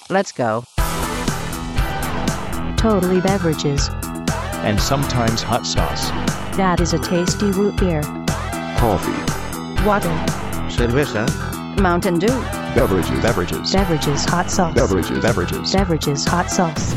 Let's go. Totally Beverages. And sometimes hot sauce. That is a tasty root beer. Coffee. Water. Cerveza. Mountain Dew. Beverages. Beverages. Beverages hot sauce. Beverages. Beverages. Beverages hot sauce.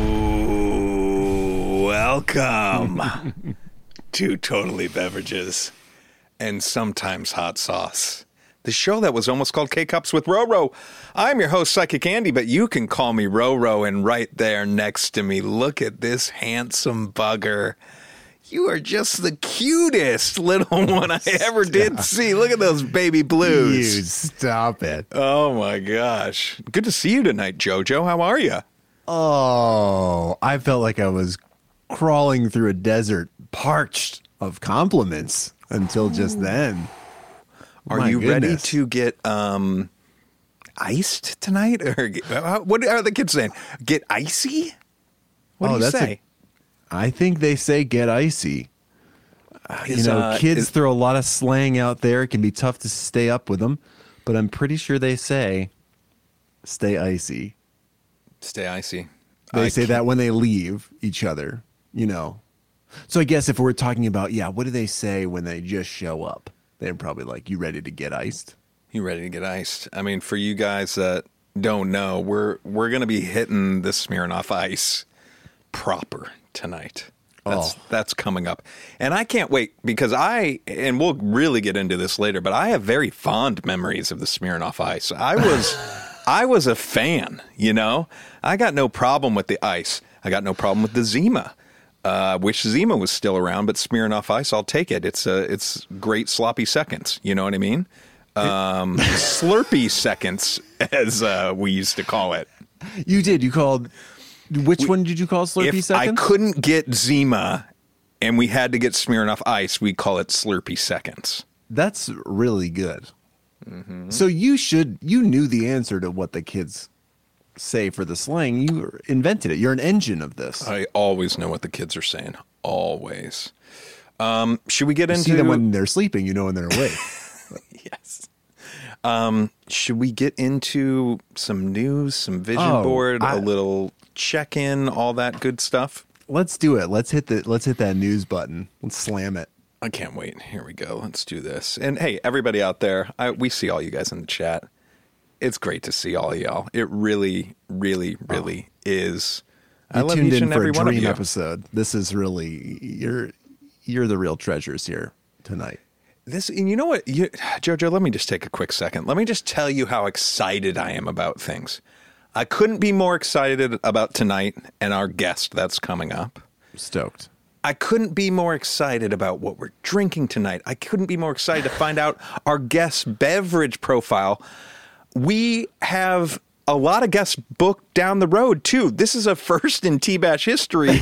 Ooh, welcome to Totally Beverages and sometimes hot sauce. The show that was almost called K-Cups with Roro. I'm your host, Psychic Andy, but you can call me Roro, and right there next to me, look at this handsome bugger. You are just the cutest little one I ever did see. Look at those baby blues. You stop it. Oh, my gosh. Good to see you tonight, JoJo. How are you? Oh, I felt like I was crawling through a desert parched of compliments until just then. Are My you ready goodness. to get iced tonight? Or what are the kids saying? Get icy? What do you say? I think they say get icy. Kids throw a lot of slang out there. It can be tough to stay up with them, but I'm pretty sure they say stay icy. Stay icy. They say that when they leave each other, So I guess if we're talking about, what do they say when they just show up? They're probably like, you ready to get iced? You ready to get iced? I mean, for you guys that don't know, we're going to be hitting the Smirnoff Ice proper tonight. That's coming up. And I can't wait because and we'll really get into this later, but I have very fond memories of the Smirnoff Ice. I was a fan, I got no problem with the ice. I got no problem with the Zima. Wish Zima was still around, but Smirnoff Ice, I'll take it. It's great sloppy seconds. You know what I mean? Slurpy seconds, as we used to call it. You did. You called. Which one did you call Slurpee If seconds? I couldn't get Zima and we had to get Smirnoff Ice, we call it Slurpee seconds. That's really good. Mm-hmm. So you knew the answer to what the kids say for the slang. You invented it. You're an engine of this. I always know what the kids are saying. Always. Should we get into... See them when they're sleeping, when they're awake. Yes. Should we get into some news, some vision board, a little check-in, all that good stuff? Let's do it. Let's hit that news button. Let's slam it. I can't wait. Here we go. Let's do this. And hey, everybody out there, we see all you guys in the chat. It's great to see all y'all. It really, really, really is. I love tuned each in and for every a one of dream you. episode. This is really you're the real treasures here tonight. And you know what, Jojo, let me just take a quick second. Let me just tell you how excited I am about things. I couldn't be more excited about tonight and our guest that's coming up. Stoked. I couldn't be more excited about what we're drinking tonight. I couldn't be more excited to find out our guest beverage profile. We have a lot of guests booked down the road too. This is a first in T-Bash history.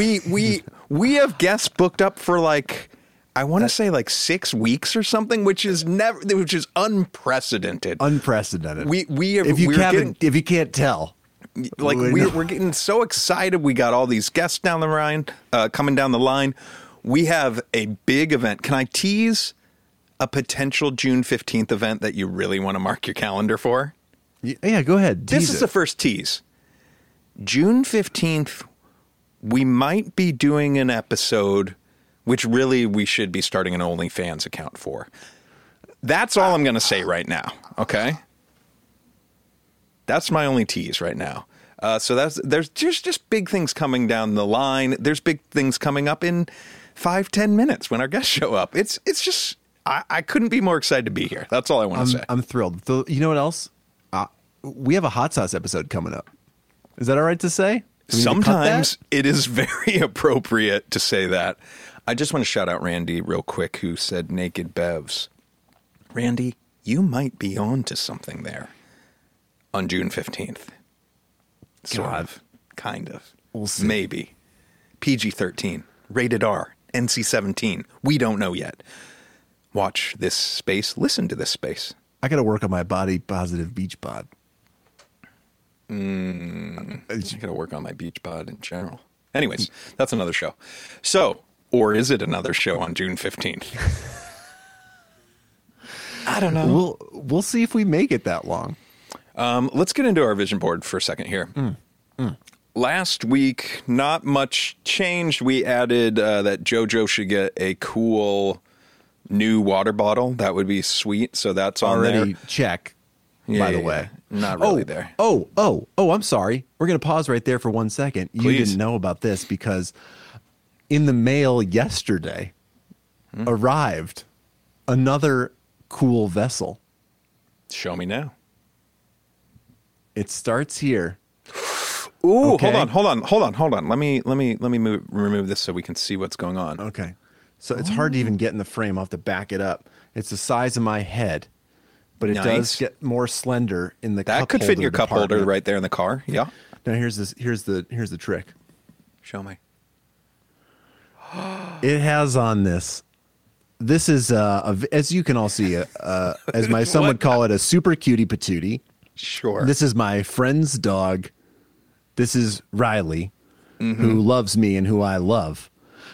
we have guests booked up for I want to say 6 weeks or something, which is unprecedented. Unprecedented. If you can't tell, we're getting so excited. We got all these guests down the line, coming down the line. We have a big event. Can I tease a potential June 15th event that you really want to mark your calendar for? Yeah, go ahead. This is the first tease. June 15th, we might be doing an episode, which really we should be starting an OnlyFans account for. That's all I'm going to say right now, okay? That's my only tease right now. So there's just big things coming down the line. There's big things coming up in 5-10 minutes when our guests show up. It's just, I couldn't be more excited to be here. That's all I want to say. I'm thrilled. You know what else? We have a hot sauce episode coming up. Is that all right to say? Sometimes it is very appropriate to say that. I just want to shout out Randy real quick, who said Naked Bevs. Randy, you might be on to something there on June 15th. Kind of. We'll see. Maybe. PG-13, rated R, NC-17. We don't know yet. Watch this space. Listen to this space. I got to work on my body positive beach bod. I got to work on my beach bod in general. Anyways, that's another show. So, or is it another show on June 15th? I don't know. We'll see if we make it that long. Let's get into our vision board for a second here. Last week, not much changed. We added that JoJo should get a cool new water bottle. That would be sweet. So that's on already there. Check. Yeah, by the way, not really there. Oh! I'm sorry. We're gonna pause right there for 1 second. You Please. didn't know about this because in the mail yesterday arrived another cool vessel. Show me now. It starts here. Ooh, Okay. hold on. Let me remove this so we can see what's going on. Okay. So it's hard to even get in the frame. I'll have to back it up. It's the size of my head, but it Nice. does get more slender in the That cup could fit in your cup holder department. right there in the car. Yeah. Now here's the trick. Show me. It has on this. This is as you can all see, as my son would call it, a super cutie patootie. Sure. This is my friend's dog. This is Riley, who loves me and who I love.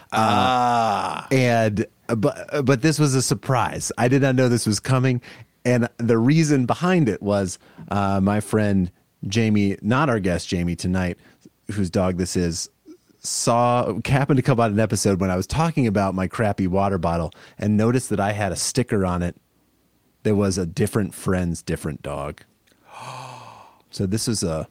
And but this was a surprise. I did not know this was coming, and the reason behind it was my friend Jamie, not our guest Jamie tonight, whose dog this is, happened to come on an episode when I was talking about my crappy water bottle and noticed that I had a sticker on it that was a different friend's different dog. So this was a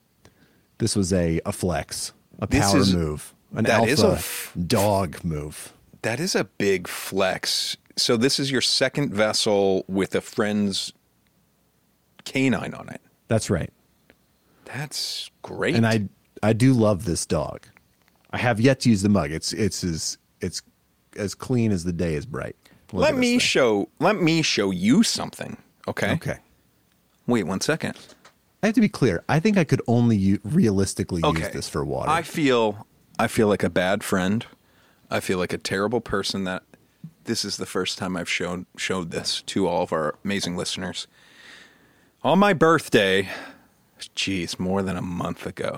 flex, a This power is- move, an that alpha is a dog move. That is a big flex. So this is your second vessel with a friend's canine on it. That's right. That's great. And I do love this dog. I have yet to use the mug. It's as clean as the day is bright. Look let at me this show you something. Okay. thing. Okay. Wait 1 second. I have to be clear. I think I could only realistically use this for water. I feel like a bad friend. I feel like a terrible person that this is the first time I've showed this to all of our amazing listeners. On my birthday, geez, more than a month ago,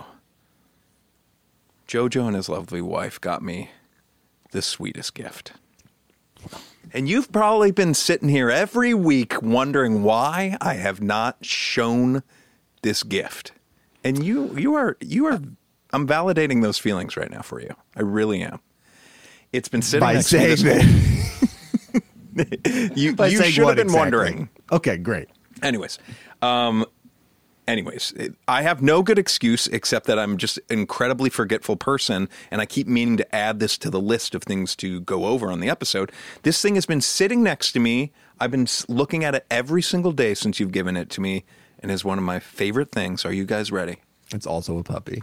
JoJo and his lovely wife got me the sweetest gift. And you've probably been sitting here every week wondering why I have not shown this gift. And you are I'm validating those feelings right now for you. I really am. It's been sitting by next to me saying this that. You By saying should have what been exactly? wondering. Okay, great. Anyways, I have no good excuse except that I'm just an incredibly forgetful person, and I keep meaning to add this to the list of things to go over on the episode. This thing has been sitting next to me. I've been looking at it every single day since you've given it to me, and is one of my favorite things. Are you guys ready? It's also a puppy.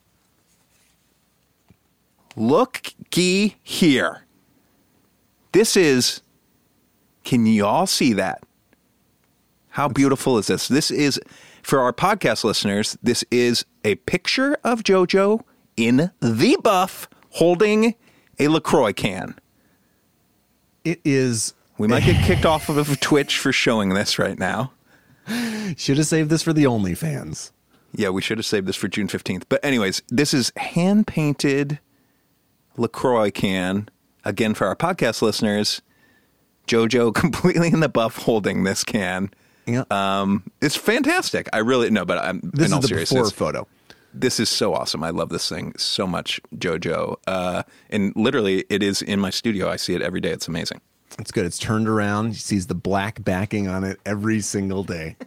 Looky here. This is, can you all see that? How beautiful is this? This is, for our podcast listeners, this is a picture of JoJo in the buff holding a LaCroix can. It is. We might get kicked off of Twitch for showing this right now. Should have saved this for the OnlyFans. Yeah, we should have saved this for June 15th. But anyways, this is hand-painted LaCroix can. Again, for our podcast listeners, JoJo completely in the buff holding this can. Yeah. It's fantastic. I really, no, but I'm This in all is the seriousness. before photo. This is so awesome. I love this thing so much, JoJo. And literally, it is in my studio. I see it every day. It's amazing. It's good. It's turned around. He sees the black backing on it every single day.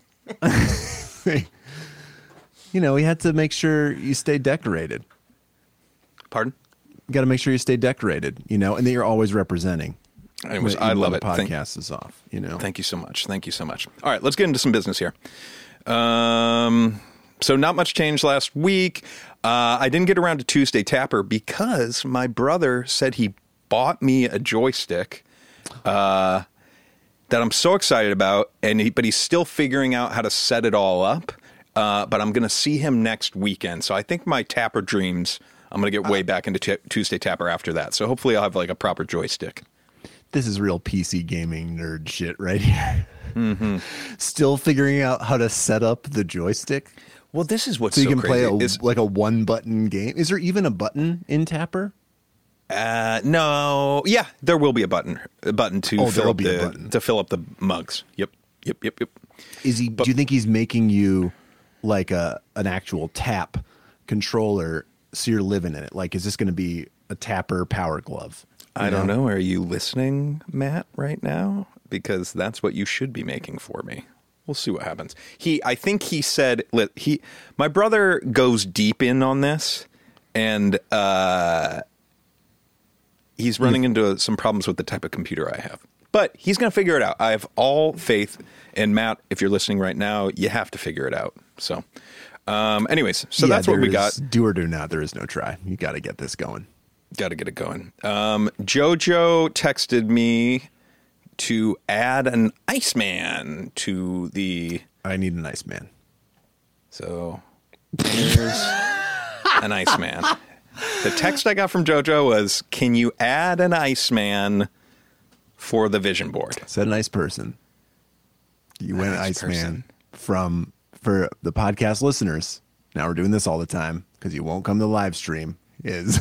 You know, we had to make sure you stay decorated. Pardon? You got to make sure you stay decorated, you know, and that you're always representing. Anyways, Even I when love the it. podcast is off, you know. Thank you so much. Thank you so much. All right, let's get into some business here. So not much changed last week. I didn't get around to Tuesday Tapper because my brother said he bought me a joystick that I'm so excited about, but he's still figuring out how to set it all up. But I'm going to see him next weekend. So I think my Tapper dreams, I'm going to get way back into Tuesday Tapper after that. So hopefully I'll have like a proper joystick. This is real PC gaming nerd shit right here. Mm-hmm. Still figuring out how to set up the joystick. Well, this is what's so you can crazy. play like a one-button game. Is there even a button in Tapper? No. Yeah, there will be a button to fill up the mugs. Yep. Is he? Do you think he's making you like an actual tap controller, so you're living in it? Like, is this going to be a tapper power glove? I don't know. Are you listening, Matt, right now? Because that's what you should be making for me. We'll see what happens. I think he said, my brother goes deep in on this, and he's running into some problems with the type of computer I have. But he's going to figure it out. I have all faith. And Matt, if you're listening right now, you have to figure it out. So, anyways, that's what we got. Do or do not. There is no try. You got to get this going. Got to get it going. Jojo texted me to add an Iceman to the... I need an Iceman. So, here's an Iceman. The text I got from Jojo was, can you add an Iceman for the vision board? Said a nice person. You went Iceman for the podcast listeners. Now we're doing this all the time because you won't come to the live stream. This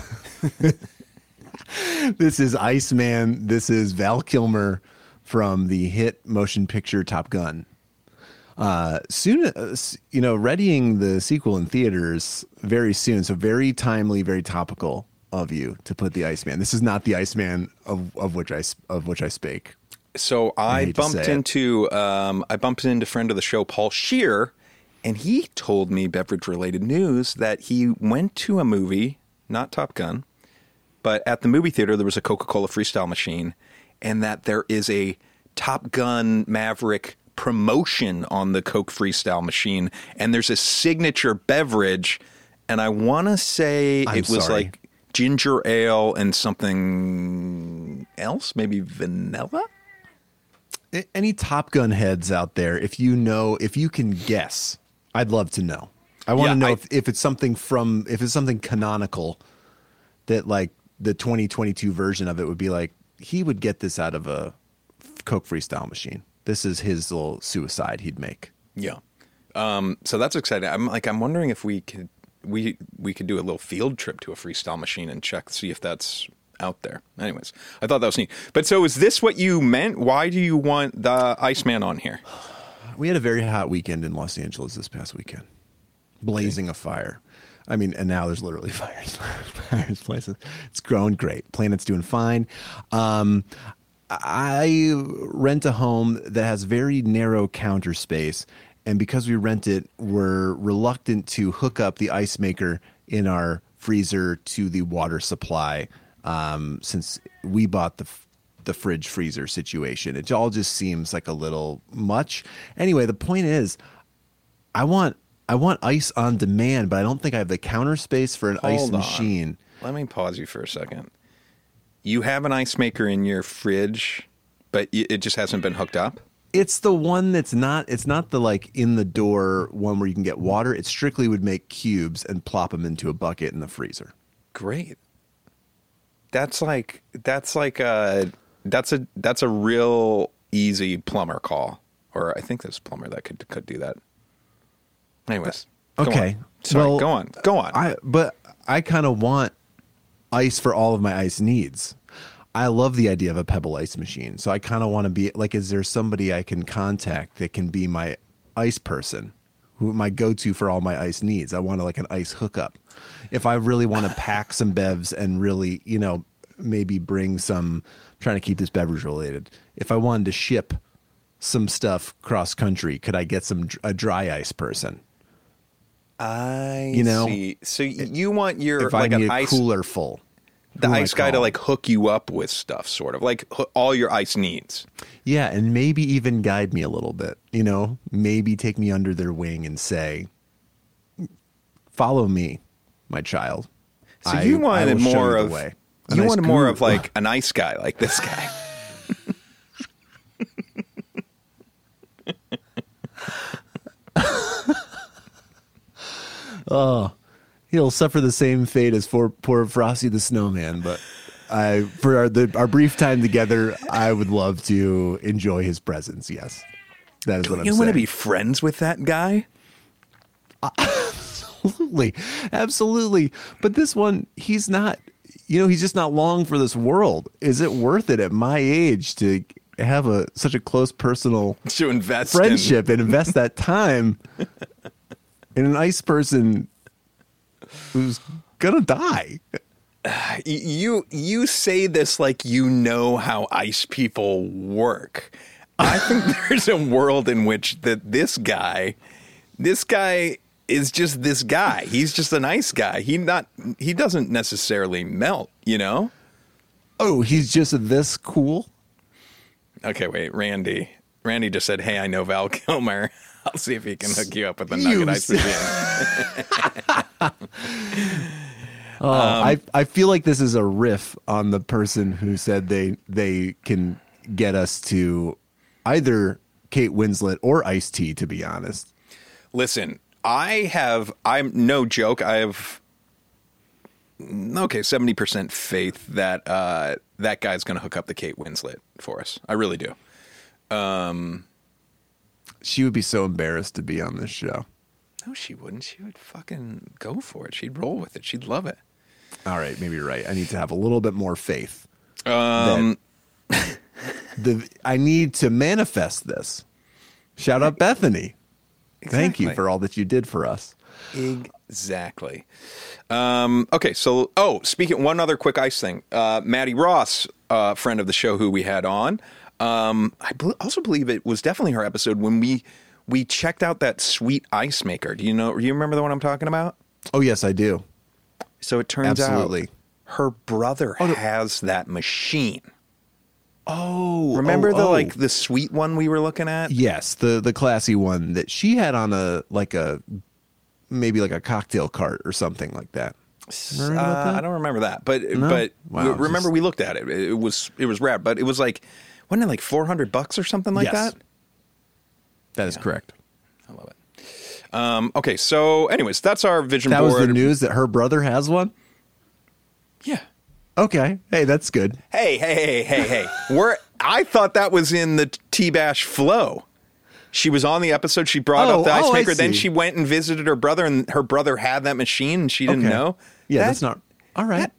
is Iceman. This is Val Kilmer from the hit motion picture Top Gun. Soon, readying the sequel in theaters very soon. So very timely, very topical of you to put the Iceman. This is not the Iceman of which I spake. So I bumped into friend of the show Paul Scheer, and he told me beverage related news that he went to a movie, not Top Gun, but at the movie theater there was a Coca-Cola Freestyle machine, and that there is a Top Gun Maverick promotion on the Coke Freestyle machine, and there's a signature beverage, and I want to say it was like ginger ale and something else, maybe vanilla. Any Top Gun heads out there, if you can guess, I'd love to know. I want to know if it's something canonical that like the 2022 version of it would be like, he would get this out of a Coke Freestyle machine. This is his little suicide he'd make. Yeah. So that's exciting. I'm wondering if we could do a little field trip to a Freestyle machine and see if that's out there. Anyways, I thought that was neat. But so is this what you meant? Why do you want the Iceman on here? We had a very hot weekend in Los Angeles this past weekend. Blazing a fire. I mean, and now there's literally fires places. It's growing great. Planet's doing fine. I rent a home that has very narrow counter space, and because we rent it, we're reluctant to hook up the ice maker in our freezer to the water supply, since we bought the fridge freezer situation. It all just seems like a little much. Anyway, the point is, I want ice on demand, but I don't think I have the counter space for an ice machine. Let me pause you for a second. You have an ice maker in your fridge, but it just hasn't been hooked up? It's the one it's not the like in the door one where you can get water. It strictly would make cubes and plop them into a bucket in the freezer. Great. That's a real easy plumber call. Or I think there's a plumber that could do that. Anyways. Okay. Sorry, go on. But I kind of want ice for all of my ice needs. I love the idea of a Pebble ice machine. So I kind of want to be like, is there somebody I can contact that can be my ice person, my go-to for all my ice needs? I want like an ice hookup. If I really want to pack some bevs and really, maybe bring some, I'm trying to keep this beverage related. If I wanted to ship some stuff cross country, could I get a dry ice person? See. So you want your if I need a cooler full. The ice guy to like hook you up with stuff, sort of like all your ice needs. Yeah, and maybe even guide me a little bit. Maybe take me under their wing and say, "Follow me, my child." So you wanted more of like an ice guy, like this guy. Oh, he'll suffer the same fate as poor Frosty the Snowman. But for our brief time together, I would love to enjoy his presence. Yes, that is what I'm saying. You want to be friends with that guy? Absolutely. But this one, he's not. He's just not long for this world. Is it worth it at my age to have such a close personal to invest friendship and invest that time and an ice person who's gonna die. You say this like you know how ice people work. I think there's a world in which this guy is just this guy. He's just a nice guy. He doesn't necessarily melt, you know? Oh, he's just this cool? Okay, wait, Randy just said, "Hey, I know Val Kilmer. I'll see if he can hook you up with a nugget ice machine." I feel like this is a riff on the person who said they can get us to either Kate Winslet or Ice-T, to be honest. Listen, I'm no joke. I have 70% faith that that guy's going to hook up the Kate Winslet for us. I really do. She would be so embarrassed to be on this show. No, she wouldn't. She would fucking go for it. She'd roll with it. She'd love it. All right, maybe you're right. I need to have a little bit more faith. I need to manifest this. Shout out Bethany. Exactly. Thank you for all that you did for us. Exactly. Okay, so, speaking, one other quick ice thing. Maddie Ross, friend of the show who we had on, I also believe it was definitely her episode when we checked out that sweet ice maker. Do you remember the one I'm talking about? Oh, yes, I do. So it turns out her brother has that machine. Oh, remember the sweet one we were looking at? Yes, the classy one that she had on maybe a cocktail cart or something like that. I don't remember that, but wow, remember we looked at it. It was rad, but it was wasn't it like $400 or something like that? That is correct. I love it. Okay, so anyways, that's our vision board. That was the news that her brother has one? Yeah. Okay. Hey, that's good. Hey. I thought that was in the T-Bash flow. She was on the episode. She brought up the ice maker. Then she went and visited her brother, and her brother had that machine, and she didn't know. Yeah, that's not... All right.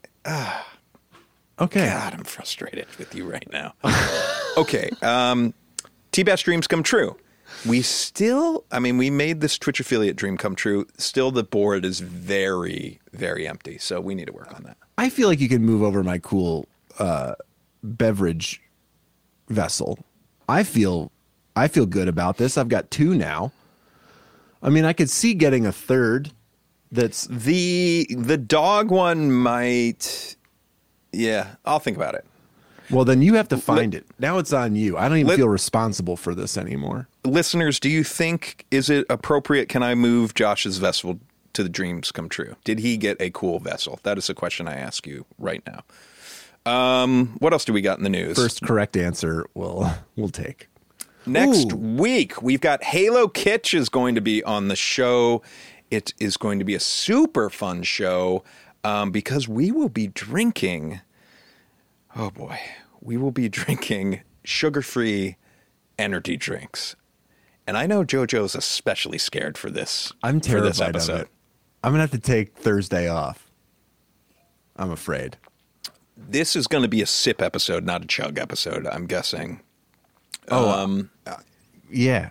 Okay. God, I'm frustrated with you right now. Okay. T-Bash dreams come true. We made this Twitch affiliate dream come true. Still, the board is very, very empty. So we need to work on that. I feel like you can move over my cool beverage vessel. I feel good about this. I've got 2 now. I mean, I could see getting a third. That's the dog one might. Yeah, I'll think about it. Well, then you have to find it. Now it's on you. I don't even feel responsible for this anymore. Listeners, do you think, is it appropriate? Can I move Josh's vessel to the dreams come true? Did he get a cool vessel? That is a question I ask you right now. What else do we got in the news? First correct answer we'll take. Next week, we've got Halo Kitsch is going to be on the show. It is going to be a super fun show because we will be drinking... Oh, boy. We will be drinking sugar-free energy drinks. And I know JoJo's especially scared for this. I'm terrified for this episode. of it. I'm going to have to take Thursday off. I'm afraid. This is going to be a sip episode, not a chug episode, I'm guessing. Yeah.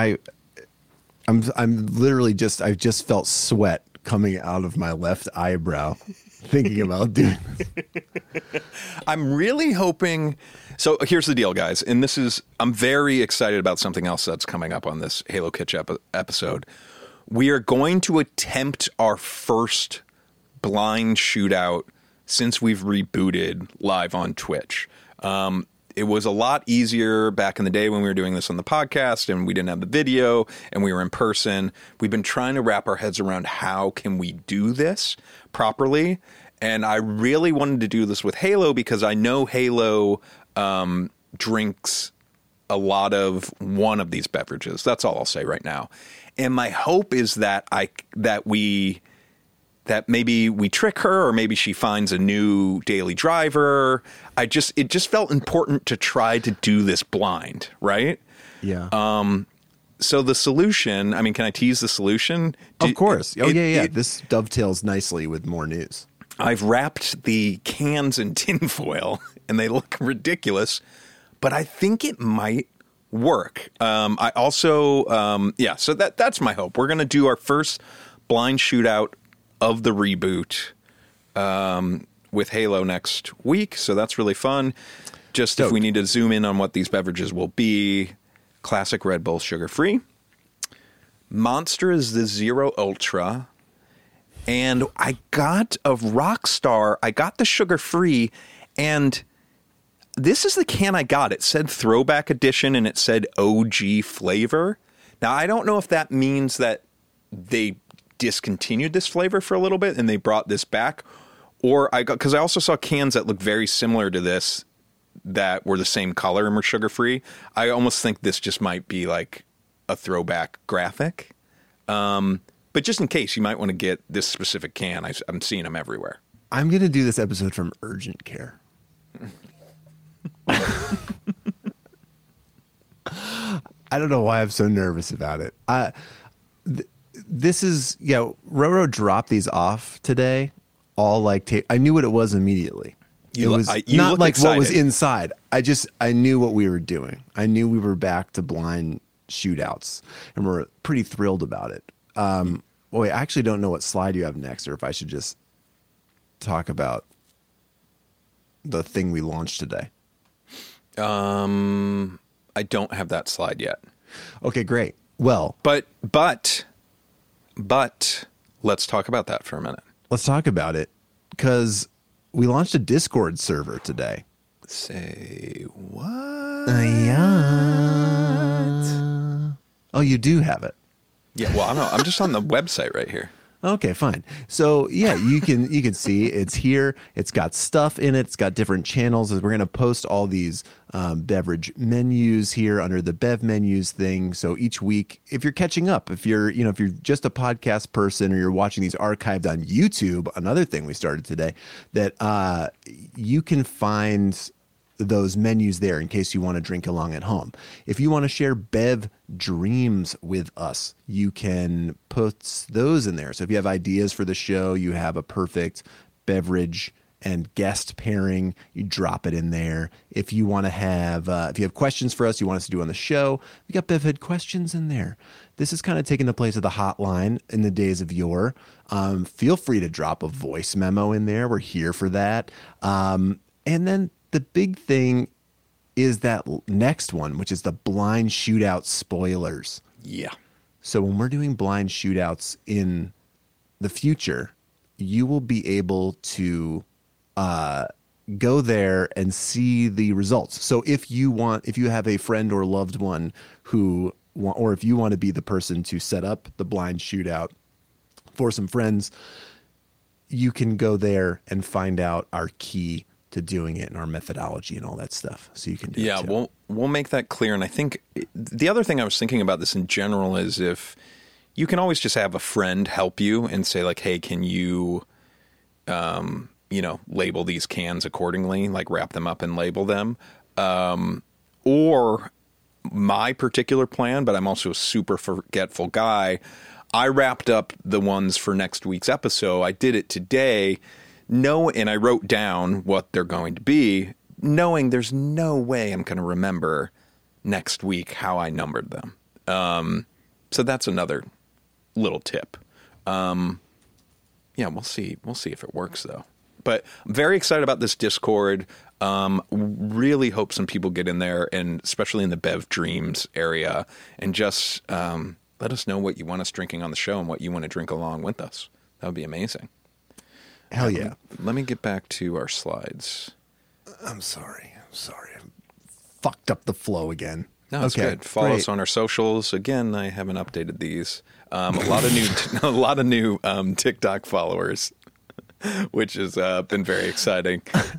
I'm literally I've just felt sweat coming out of my left eyebrow. Thinking about doing this. I'm really hoping. So here's the deal, guys. And I'm very excited about something else that's coming up on this Halo Kitsch episode. We are going to attempt our first blind shootout since we've rebooted live on Twitch. It was a lot easier back in the day when we were doing this on the podcast and we didn't have the video and we were in person. We've been trying to wrap our heads around how can we do this properly. And I really wanted to do this with Halo because I know Halo drinks a lot of one of these beverages. That's all I'll say right now. And my hope is that maybe we trick her or maybe she finds a new daily driver. It just felt important to try to do this blind, right? Yeah. So the solution, can I tease the solution? Of course. Yeah. This dovetails nicely with more news. I've wrapped the cans in tinfoil and they look ridiculous, but I think it might work. I also, so that's my hope. We're going to do our first blind shootout of the reboot with Halo next week. So that's really fun. Just if we need to zoom in on what these beverages will be, classic Red Bull sugar-free. Monster is the Zero Ultra. And I got of Rockstar, I got the sugar-free, and this is the can I got. It said Throwback Edition, and it said OG flavor. Now, I don't know if that means that they discontinued this flavor for a little bit and they brought this back, or because I also saw cans that look very similar to this that were the same color and were sugar-free. I almost think this just might be like a throwback graphic. But just in case, you might want to get this specific can. I'm seeing them everywhere. I'm going to do this episode from urgent care. I don't know why I'm so nervous about it. This is, Roro dropped these off today. All like I knew what it was immediately. It was not like excited. What was inside. I knew what we were doing. I knew we were back to blind shootouts, and we're pretty thrilled about it. Wait, I actually don't know what slide you have next, or if I should just talk about the thing we launched today. I don't have that slide yet. Okay, great. Well, but let's talk about that for a minute. Let's talk about it, because we launched a Discord server today. Say what? Oh, you do have it. Yeah, well, I don't know. I'm just on the website right here. Okay, fine. So yeah, you can see it's here. It's got stuff in it. It's got different channels. We're going to post all these beverage menus here under the Bev menus thing. So each week, if you're catching up, if you're just a podcast person or you're watching these archived on YouTube, another thing we started today, that you can find those menus there in case you want to drink along at home. If you want to share Bev dreams with us, you can put those in there. So if you have ideas for the show, you have a perfect beverage and guest pairing, you drop it in there. If you want to have, if you have questions for us, you want us to do on the show, we got BevHead questions in there. This is kind of taking the place of the hotline in the days of yore. Feel free to drop a voice memo in there. We're here for that. And then the big thing is that next one, which is the blind shootout spoilers. Yeah. So when we're doing blind shootouts in the future, you will be able to go there and see the results. So if you have a friend or loved one or if you want to be the person to set up the blind shootout for some friends, you can go there and find out our key to doing it and our methodology and all that stuff. So you can do it too. We'll make that clear. And I think the other thing I was thinking about this in general is if you can always just have a friend help you and say like, hey, can you, label these cans accordingly, like wrap them up and label them. Or my particular plan, but I'm also a super forgetful guy. I wrapped up the ones for next week's episode. I did it today. And I wrote down what they're going to be, knowing there's no way I'm going to remember next week how I numbered them. So that's another little tip. We'll see. We'll see if it works, though. But I'm very excited about this Discord. Really hope some people get in there, and especially in the Bev Dreams area, and just let us know what you want us drinking on the show and what you want to drink along with us. That would be amazing. Hell yeah. Let me get back to our slides. I'm sorry. I fucked up the flow again. No, it's good. Follow us on our socials. Again, I haven't updated these. A lot of new TikTok followers, which has been very exciting.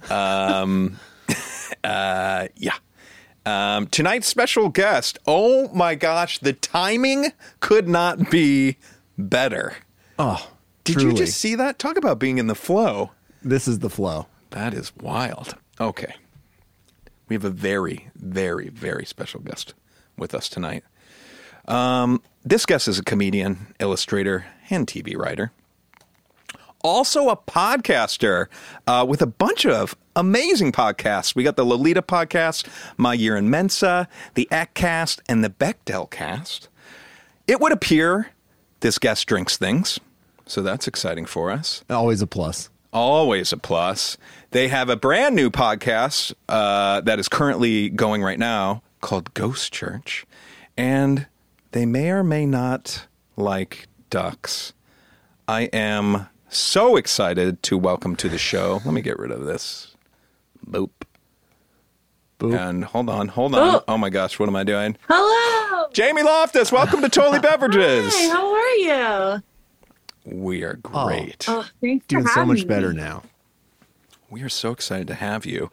Tonight's special guest. Oh my gosh, the timing could not be better. Oh, did truly. You just see that? Talk about being in the flow. This is the flow. That is wild. Okay. We have a very, very, very special guest with us tonight. This guest is a comedian, illustrator, and TV writer. Also a podcaster with a bunch of amazing podcasts. We got the Lolita podcast, My Year in Mensa, the Eckcast, and the Bechdel cast. It would appear this guest drinks things, so that's exciting for us. Always a plus. Always a plus. They have a brand new podcast that is currently going right now called Ghost Church, and they may or may not like ducks. I am so excited to welcome to the show. Let me get rid of this. Boop. Boop. And hold on. Oh my gosh, what am I doing? Hello. Jamie Loftus, welcome to Totally Beverages. Hi, how are you? We are great. Oh, thanks for Doing so having much better me. now. We are so excited to have you.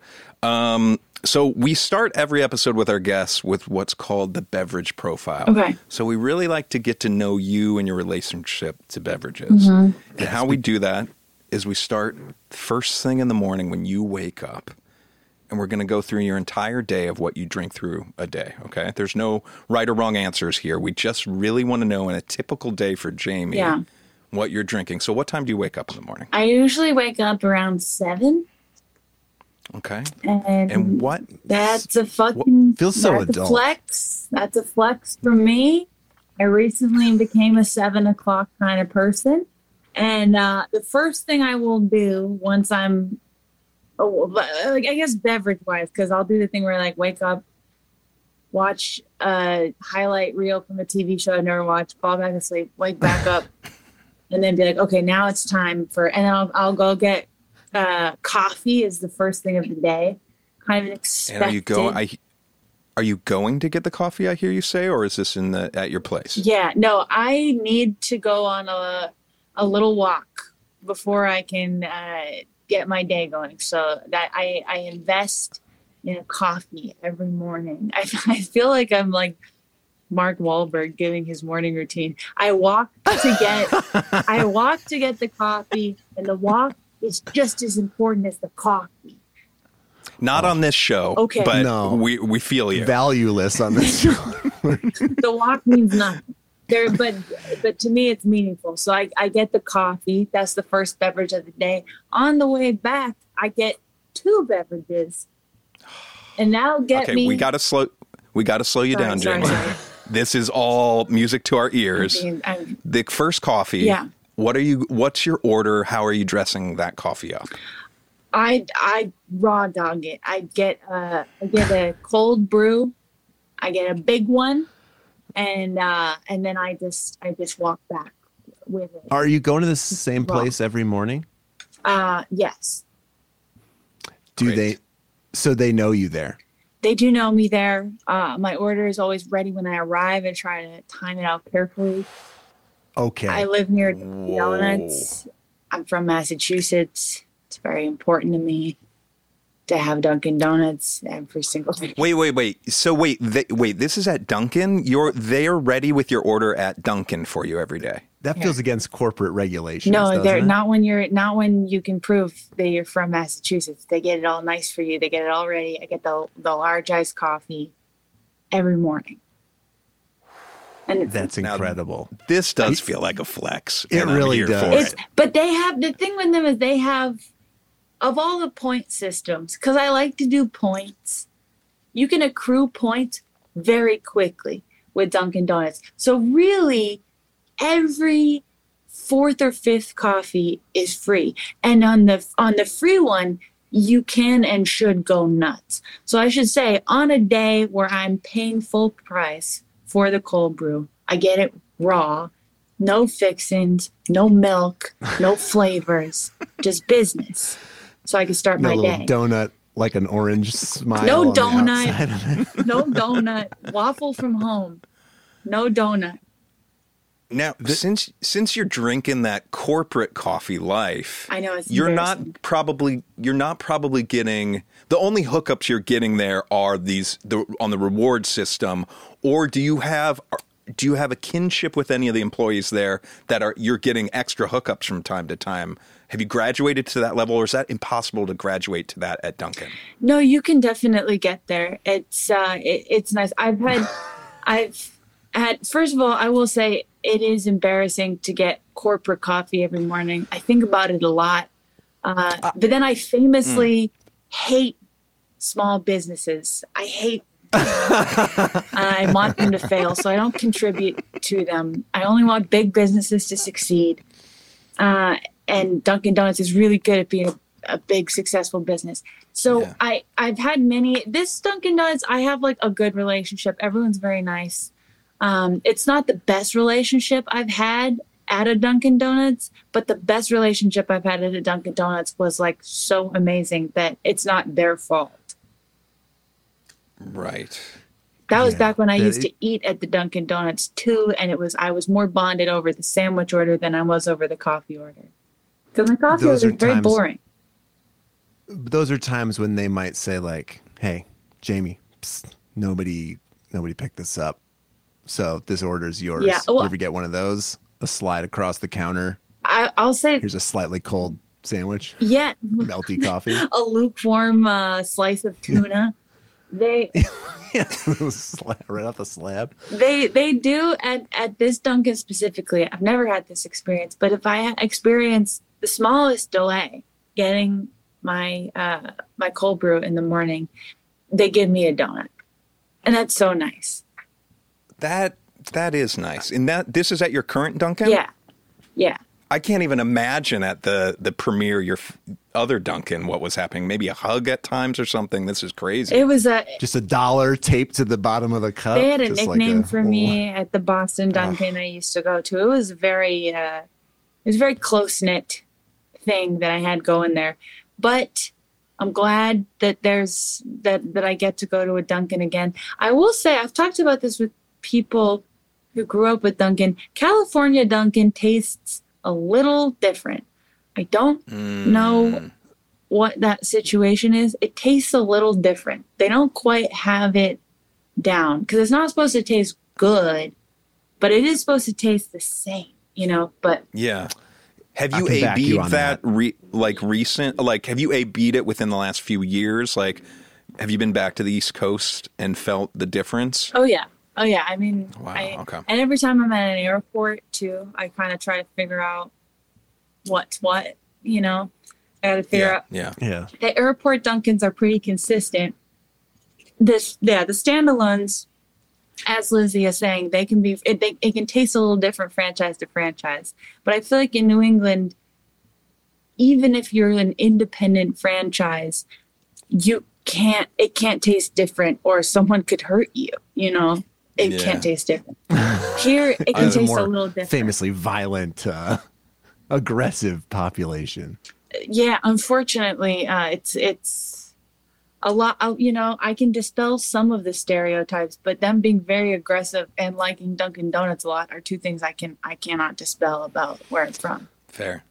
So we start every episode with our guests with what's called the beverage profile. Okay. So we really like to get to know you and your relationship to beverages. And how we do that is we start first thing in the morning when you wake up. And we're going to go through your entire day of what you drink through a day, okay? There's no right or wrong answers here. We just really want to know in a typical day for Jamie what you're drinking. So what time do you wake up in the morning? I usually wake up around 7. Okay. And what? That's a fucking feels so that's adult. A flex. That's a flex for me. I recently became a 7 o'clock kind of person. And the first thing I will do once I'm, I guess beverage-wise, because I'll do the thing where I like wake up, watch a highlight reel from a TV show I never watched, fall back asleep, wake back up, and then be like, okay, now it's time for, and then I'll go get coffee is the first thing of the day. Kind of expected. And are you going to get the coffee, I hear you say, or is this at your place? Yeah, no, I need to go on a little walk before I can get my day going. So that I invest in a coffee every morning. I feel like I'm like Mark Wahlberg giving his morning routine. I walk to get the coffee, and the walk is just as important as the coffee. Not on this show, okay. But No. we feel you. Valueless on this show. The walk means nothing. But to me, it's meaningful. So I get the coffee. That's the first beverage of the day. On the way back, I get 2 beverages, and that'll get me. We gotta slow you down, Jamie. Sorry. This is all music to our ears. The first coffee. Yeah. What's your order? How are you dressing that coffee up? I raw dog it. I get a cold brew. I get a big one, and then I just walk back with it. Are you going to the same place every morning? Yes. So they know you there? They do know me there. My order is always ready when I arrive. I try to time it out carefully. Okay. I live near Dunkin' Donuts. I'm from Massachusetts. It's very important to me to have Dunkin' Donuts every single day. Wait. So wait, this is at Dunkin'? They're ready with your order at Dunkin' for you every day. That feels against corporate regulations. No, they're it? not when you can prove that you're from Massachusetts. They get it all nice for you. They get it all ready. I get the large iced coffee every morning. And That's incredible. This does feel like a flex. It really does. But they have, the thing with them is they have, of all the point systems, because I like to do points, you can accrue points very quickly with Dunkin' Donuts. So really, every 4th or 5th coffee is free. And on the free one, you can and should go nuts. So I should say, on a day where I'm paying full price for the cold brew, I get it raw, no fixins, no milk, no flavors, just business. So I can start my little day. Donut, like an orange smile. No on the outside of donut, it. no donut, waffle from home, no donut. Now, since you're drinking that corporate coffee life, I know it's you're embarrassing. not probably getting, the only hookups you're getting there are on the reward system, or do you have a kinship with any of the employees there that you're getting extra hookups from time to time? Have you graduated to that level, or is that impossible to graduate to that at Dunkin'? No, you can definitely get there. It's nice. I've had, first of all, I will say it is embarrassing to get corporate coffee every morning. I think about it a lot. But then I famously hate small businesses. I hate I want them to fail, so I don't contribute to them. I only want big businesses to succeed. And Dunkin' Donuts is really good at being a big, successful business. So I've had this Dunkin' Donuts, I have like a good relationship. Everyone's very nice. It's not the best relationship I've had at a Dunkin' Donuts, but the best relationship I've had at a Dunkin' Donuts was like so amazing that it's not their fault. Right. That was back when I used to eat at the Dunkin' Donuts too, and I was more bonded over the sandwich order than I was over the coffee order. Because my coffee order is very boring. Those are times when they might say like, "Hey, Jamie, psst, nobody picked this up, so this order is yours." Yeah, well, you ever get one of those? A slide across the counter. I'll say, here's a slightly cold sandwich. Yeah, melty coffee. A lukewarm slice of tuna. They right off the slab. They do at this Dunkin' specifically. I've never had this experience, but if I experience the smallest delay getting my my cold brew in the morning, they give me a donut, and that's so nice. That is nice. And this is at your current Dunkin'? Yeah. I can't even imagine at the premiere your other Dunkin' what was happening. Maybe a hug at times or something. This is crazy. It was just $1 taped to the bottom of the cup. They had a nickname for me at the Boston Dunkin' I used to go to. It was a very close knit thing that I had going there. But I'm glad that that I get to go to a Dunkin' again. I will say I've talked about this with people who grew up with Dunkin'. California Dunkin' tastes a little different. I don't know what that situation is. It tastes a little different. They don't quite have it down because it's not supposed to taste good, but it is supposed to taste the same, but yeah. Have you A-B'd that recent? Like, have you A-B'd it within the last few years? Like, have you been back to the East Coast and felt the difference? Oh, yeah. I mean, wow, okay. And every time I'm at an airport, too, I kind of try to figure out what's what, I got to figure out. Yeah. The airport Dunkins are pretty consistent. The standalones, as Lizzie is saying, they can be, it can taste a little different franchise to franchise. But I feel like in New England, even if you're an independent franchise, it can't taste different or someone could hurt you, It can't taste different. Here, it can taste a little different. Famously violent, aggressive population. Yeah, unfortunately, it's a lot. I can dispel some of the stereotypes, but them being very aggressive and liking Dunkin' Donuts a lot are two things I cannot dispel about where it's from. Fair.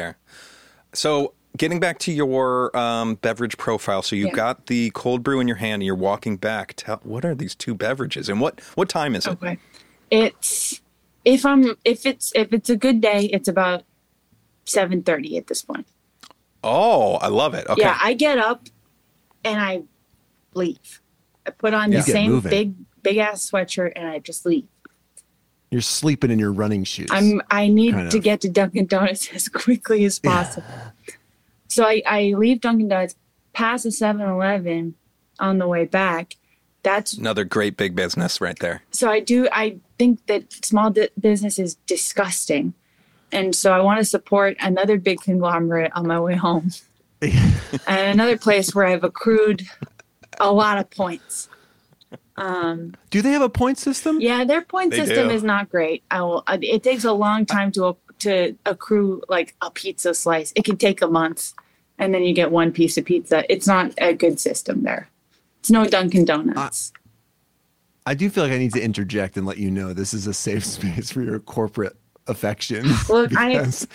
So, getting back to your beverage profile, so you've got the cold brew in your hand and you're walking back. What are these two beverages and what time is it? Okay, it's if it's a good day, it's about 7:30 at this point. Oh, I love it. Okay. Yeah, I get up and I leave. I put on the same big ass sweatshirt and I just leave. You're sleeping in your running shoes. I need to get to Dunkin' Donuts as quickly as possible. So I leave Dunkin' Donuts, pass a 7-Eleven on the way back. That's another great big business right there. So I think that small business is disgusting. And so I want to support another big conglomerate on my way home. And another place where I've accrued a lot of points. Do they have a point system? Yeah, their point system is not great. It takes a long time to accrue like a pizza slice. It can take a month, and then you get one piece of pizza. It's not a good system there. It's no Dunkin' Donuts. I do feel like I need to interject and let you know this is a safe space for your corporate affection. Look, it's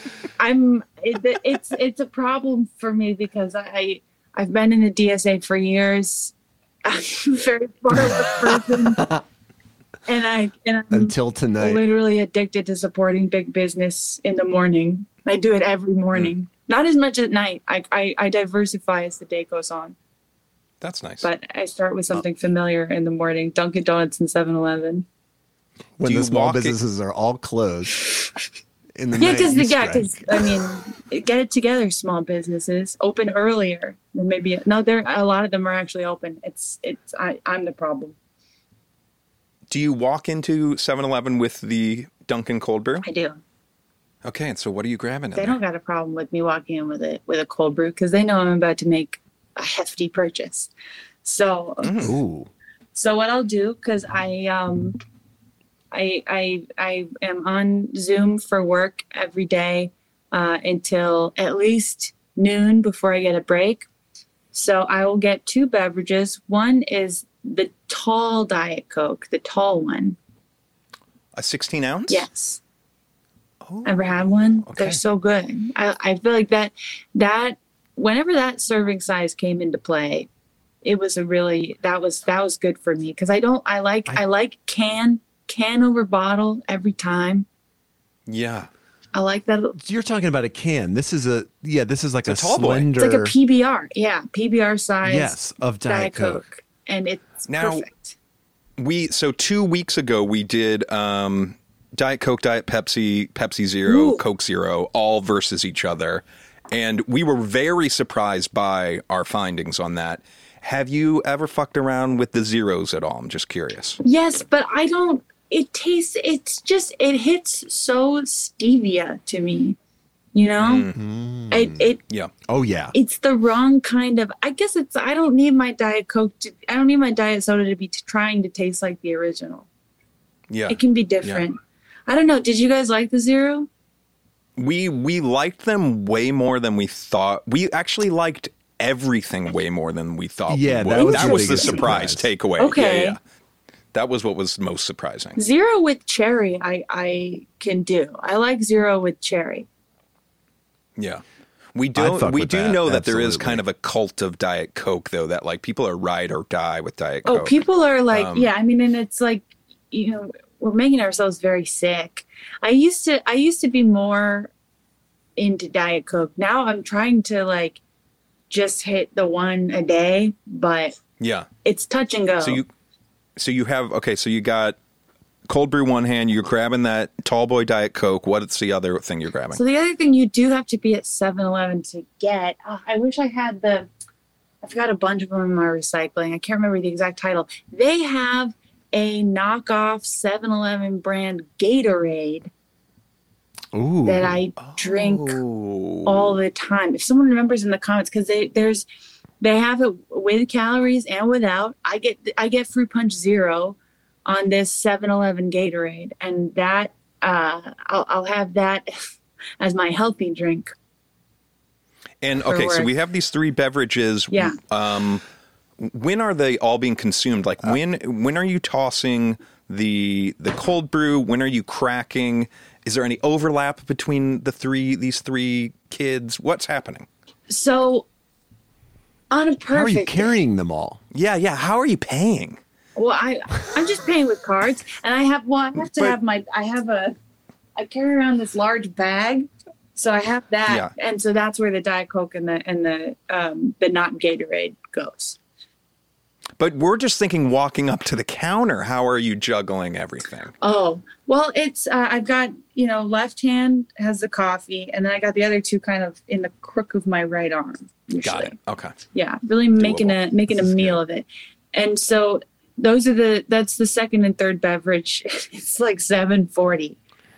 a problem for me because I've been in the DSA for years. I'm a very far person. And I'm until tonight literally addicted to supporting big business in the morning. I do it every morning. Not as much at night. I diversify as the day goes on. That's nice. But I start with something familiar in the morning. Dunkin' Donuts and 7-Eleven. When the small businesses are all closed in the Yeah, night. you strike. because I mean, get it together, small businesses. Open earlier than maybe. No, there a lot of them are actually open. I'm the problem. Do you walk into 7-Eleven with the Dunkin' cold brew? I do. Okay, and so what are you grabbing in They there? don't got a problem with me walking in with a cold brew because they know I'm about to make a hefty purchase. So, Ooh. so what I'll do, because I am on Zoom for work every day until at least noon before I get a break. So I will get 2 beverages. One is the tall Diet Coke, the tall one. A 16 ounce? Yes. Oh, Ever had one? Okay. They're so good. I feel like that whenever that serving size came into play, it was that was good for me because I like can over bottle every time. Yeah. I like that. You're talking about a can. This is like a tall boy. slender. It's like a PBR. Yeah, PBR size. Yes, of Diet Coke. And it's Now- perfect. So 2 weeks ago we did Diet Coke, Diet Pepsi, Pepsi Zero, Ooh. Coke Zero, all versus each other. And we were very surprised by our findings on that. Have you ever fucked around with the zeros at all? I'm just curious. Yes, but I don't. It hits so stevia to me. You know, Yeah. Oh yeah. it's the wrong kind of. I guess I don't need my Diet Coke. I don't need my Diet Soda to be trying to taste like the original. Yeah. It can be different. I don't know. Did you guys like the Zero? We liked them way more than we thought. We actually liked everything way more than we thought. Yeah, we that would. was That the was the biggest surprise surprise. takeaway. Okay. Yeah. That was what was most surprising. Zero with cherry, I can do. I like Zero with cherry. Yeah. We I'd do fuck we with do that, know that there is absolutely. kind of a cult of Diet Coke though, that like people are ride or die with Diet Coke. Oh, people are like, yeah. I mean, and it's like, you know, we're making ourselves very sick. I used to be more into Diet Coke. Now I'm trying to like just hit the one a day, but Yeah. it's touch and go. So you have so you got cold brew one hand, you're grabbing that tall boy Diet Coke. What's the other thing you're grabbing? So the other thing you do have to be at 7-Eleven to get. I wish I had I've got a bunch of them in my recycling. I can't remember the exact title. They have a knockoff 7-Eleven brand Gatorade Ooh. that I drink all the time. If someone remembers in the comments, because they have it with calories and without. I get Fruit Punch Zero on this 7-Eleven Gatorade, and that I'll have that as my healthy drink. And for okay, so work. we have these 3 beverages. Yeah. When are they all being consumed? Like when are you tossing the cold brew? When are you cracking? Is there any overlap between these three kids? What's happening? So on a perfect How are you day- carrying them all? Yeah. How are you paying? Well, I'm just paying with cards, and I have I carry around this large bag, so I have that, Yeah. and so that's where the Diet Coke and the not Gatorade goes. But we're just thinking walking up to the counter. How are you juggling everything? Oh, well, it's I've got, left hand has the coffee, and then I got the other 2 kind of in the crook of my right arm. Usually. Got it. Okay. Yeah, really making a meal of it, and so that's the second and third beverage. It's like $7.40.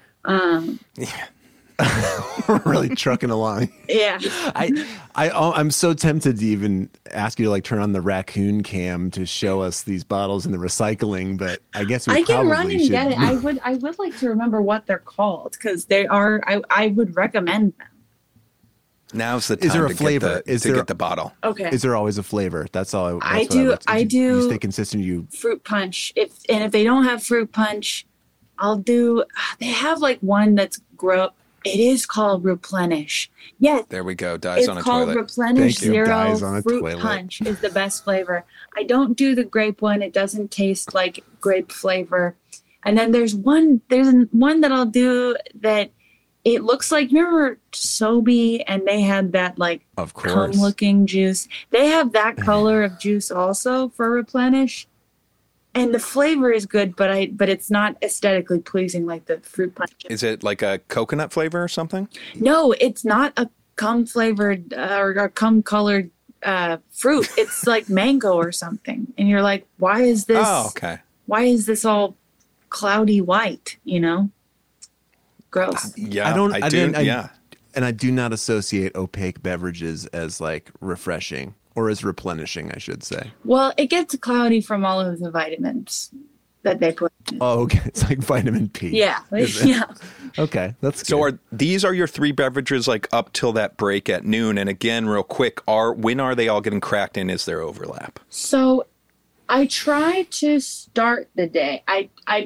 We're really trucking along. Yeah. I'm so tempted to even ask you to like turn on the raccoon cam to show us these bottles in the recycling, but I guess we I can probably run and should. get it. I would like to remember what they're called because they are. I would recommend them. Now's the time Is there a to flavor? get the bottle. Okay. Is there always a flavor? That's all. I That's do- What I you do- stay consistent. You Fruit punch. If they don't have fruit punch, I'll do. They have like one that's It is called Replenish. Yes. There we go. Dies It's on a called toilet. Replenish Thank you. Zero Dies on a Fruit toilet. Punch is the best flavor. I don't do the grape one. It doesn't taste like grape flavor. And then there's one that I'll do that it looks like, remember Sobe, and they had that like Of course. cum looking juice. They have that color of juice also for Replenish. and the flavor is good, but it's not aesthetically pleasing like the fruit punch. Is it like a coconut flavor or something? No, it's not a cum flavored or a cum colored fruit. It's like mango or something, and you're like, why is this? Oh, okay. Why is this all cloudy white? Gross. Yeah, And I do not associate opaque beverages as like refreshing or as replenishing, I should say. Well, it gets cloudy from all of the vitamins that they put in. Oh, okay. It's like vitamin P. Yeah. Yeah. Okay. That's good. So these are your 3 beverages like up till that break at noon? And again, real quick, when are they all getting cracked in? Is there overlap? So I try to start the day. I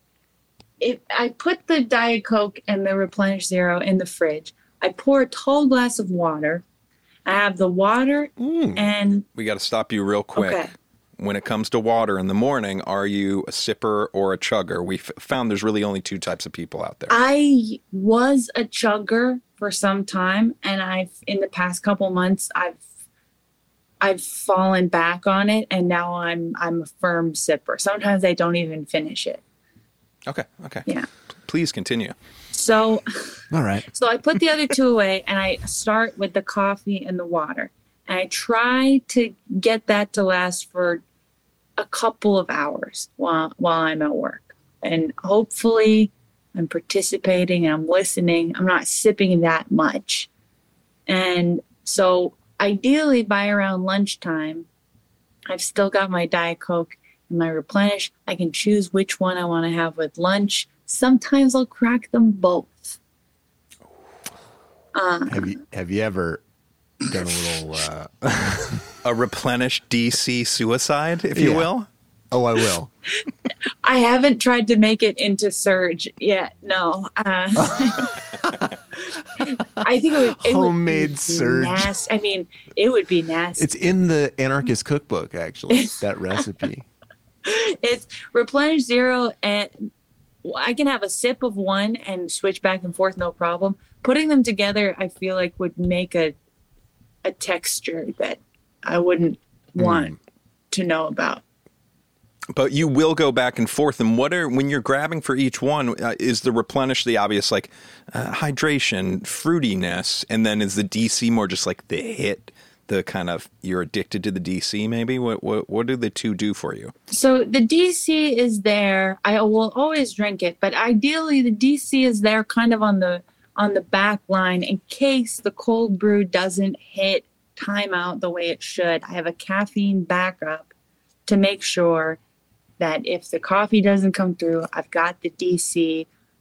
put the Diet Coke and the Replenish Zero in the fridge. I pour a tall glass of water. I have the water and... We got to stop you real quick. Okay. When it comes to water in the morning, are you a sipper or a chugger? We found there's really only 2 types of people out there. I was a chugger for some time, and in the past couple months, I've fallen back on it, and now I'm a firm sipper. Sometimes I don't even finish it. Okay. Yeah. Please continue. So, all right. So I put the other 2 away, and I start with the coffee and the water. And I try to get that to last for a couple of hours while I'm at work. And hopefully I'm participating and I'm listening. I'm not sipping that much. And so ideally by around lunchtime, I've still got my Diet Coke and my Replenish. I can choose which one I want to have with lunch. Sometimes I'll crack them both. Have you ever done a little a Replenish DC suicide, if you will? Oh, I will. I haven't tried to make it into Surge yet. No. I think it homemade would Surge. Nasty. I mean, it would be nasty. It's in the Anarchist Cookbook, actually. That recipe. It's Replenish Zero, and I can have a sip of one and switch back and forth, no problem. Putting them together, I feel like would make a texture that I wouldn't want to know about. But you will go back and forth. And when you're grabbing for each one, is the Replenish the obvious like hydration, fruitiness, and then is the DC more just like the hit, the kind of you're addicted to the DC maybe? What do the 2 do for you? So the DC is there. I will always drink it, but ideally the DC is there kind of on the back line in case the cold brew doesn't hit timeout the way it should. I have a caffeine backup to make sure that if the coffee doesn't come through, I've got the DC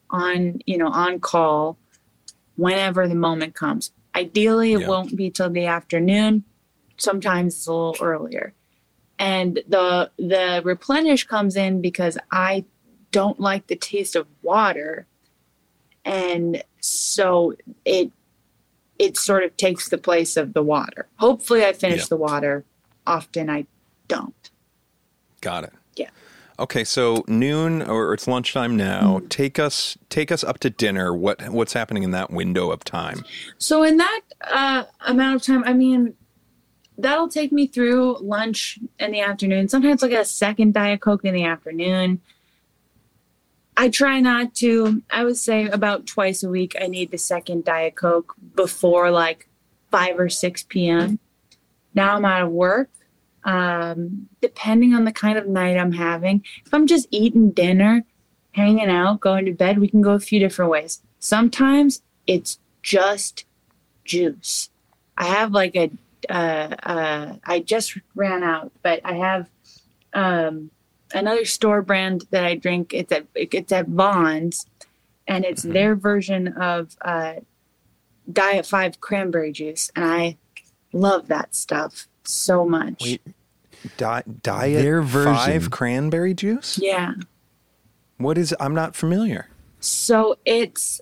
on call whenever the moment comes. Ideally, it won't be till the afternoon. Sometimes it's a little earlier. And the Replenish comes in because I don't like the taste of water. And so it sort of takes the place of the water. Hopefully I finish the water. Often I don't. Got it. Yeah. Okay, so noon or it's lunchtime now. Take us up to dinner. What's happening in that window of time? So in that amount of time, I mean, that'll take me through lunch in the afternoon. Sometimes I'll get a second Diet Coke in the afternoon. I try not to. I would say about twice a week I need the second Diet Coke before like 5 or 6 p.m. Now I'm out of work. Depending on the kind of night I'm having. If I'm just eating dinner, hanging out, going to bed, we can go a few different ways. Sometimes it's just juice. I have like I just ran out, but I have another store brand that I drink. It's at Vons, and it's their version of Diet 5 cranberry juice, and I love that stuff so much. Wait, Diet 5 cranberry juice? Yeah. What is? I'm not familiar. So it's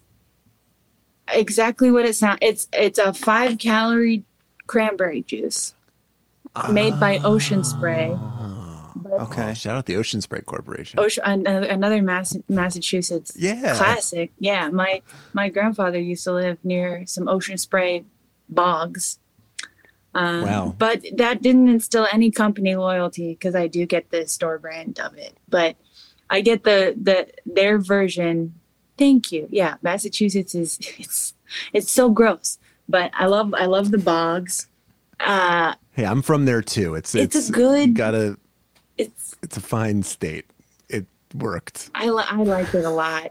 exactly what it sounds. It's a 5-calorie cranberry juice made by Ocean Spray. Okay. Shout out the Ocean Spray Corporation. Another Massachusetts classic. Yeah, my grandfather used to live near some Ocean Spray bogs. Wow. But that didn't instill any company loyalty because I do get the store brand of it. But I get their version. Thank you. Yeah, Massachusetts it's so gross, but I love the bogs. Hey, I'm from there too. It's a good. It's a fine state. It worked. I like it a lot.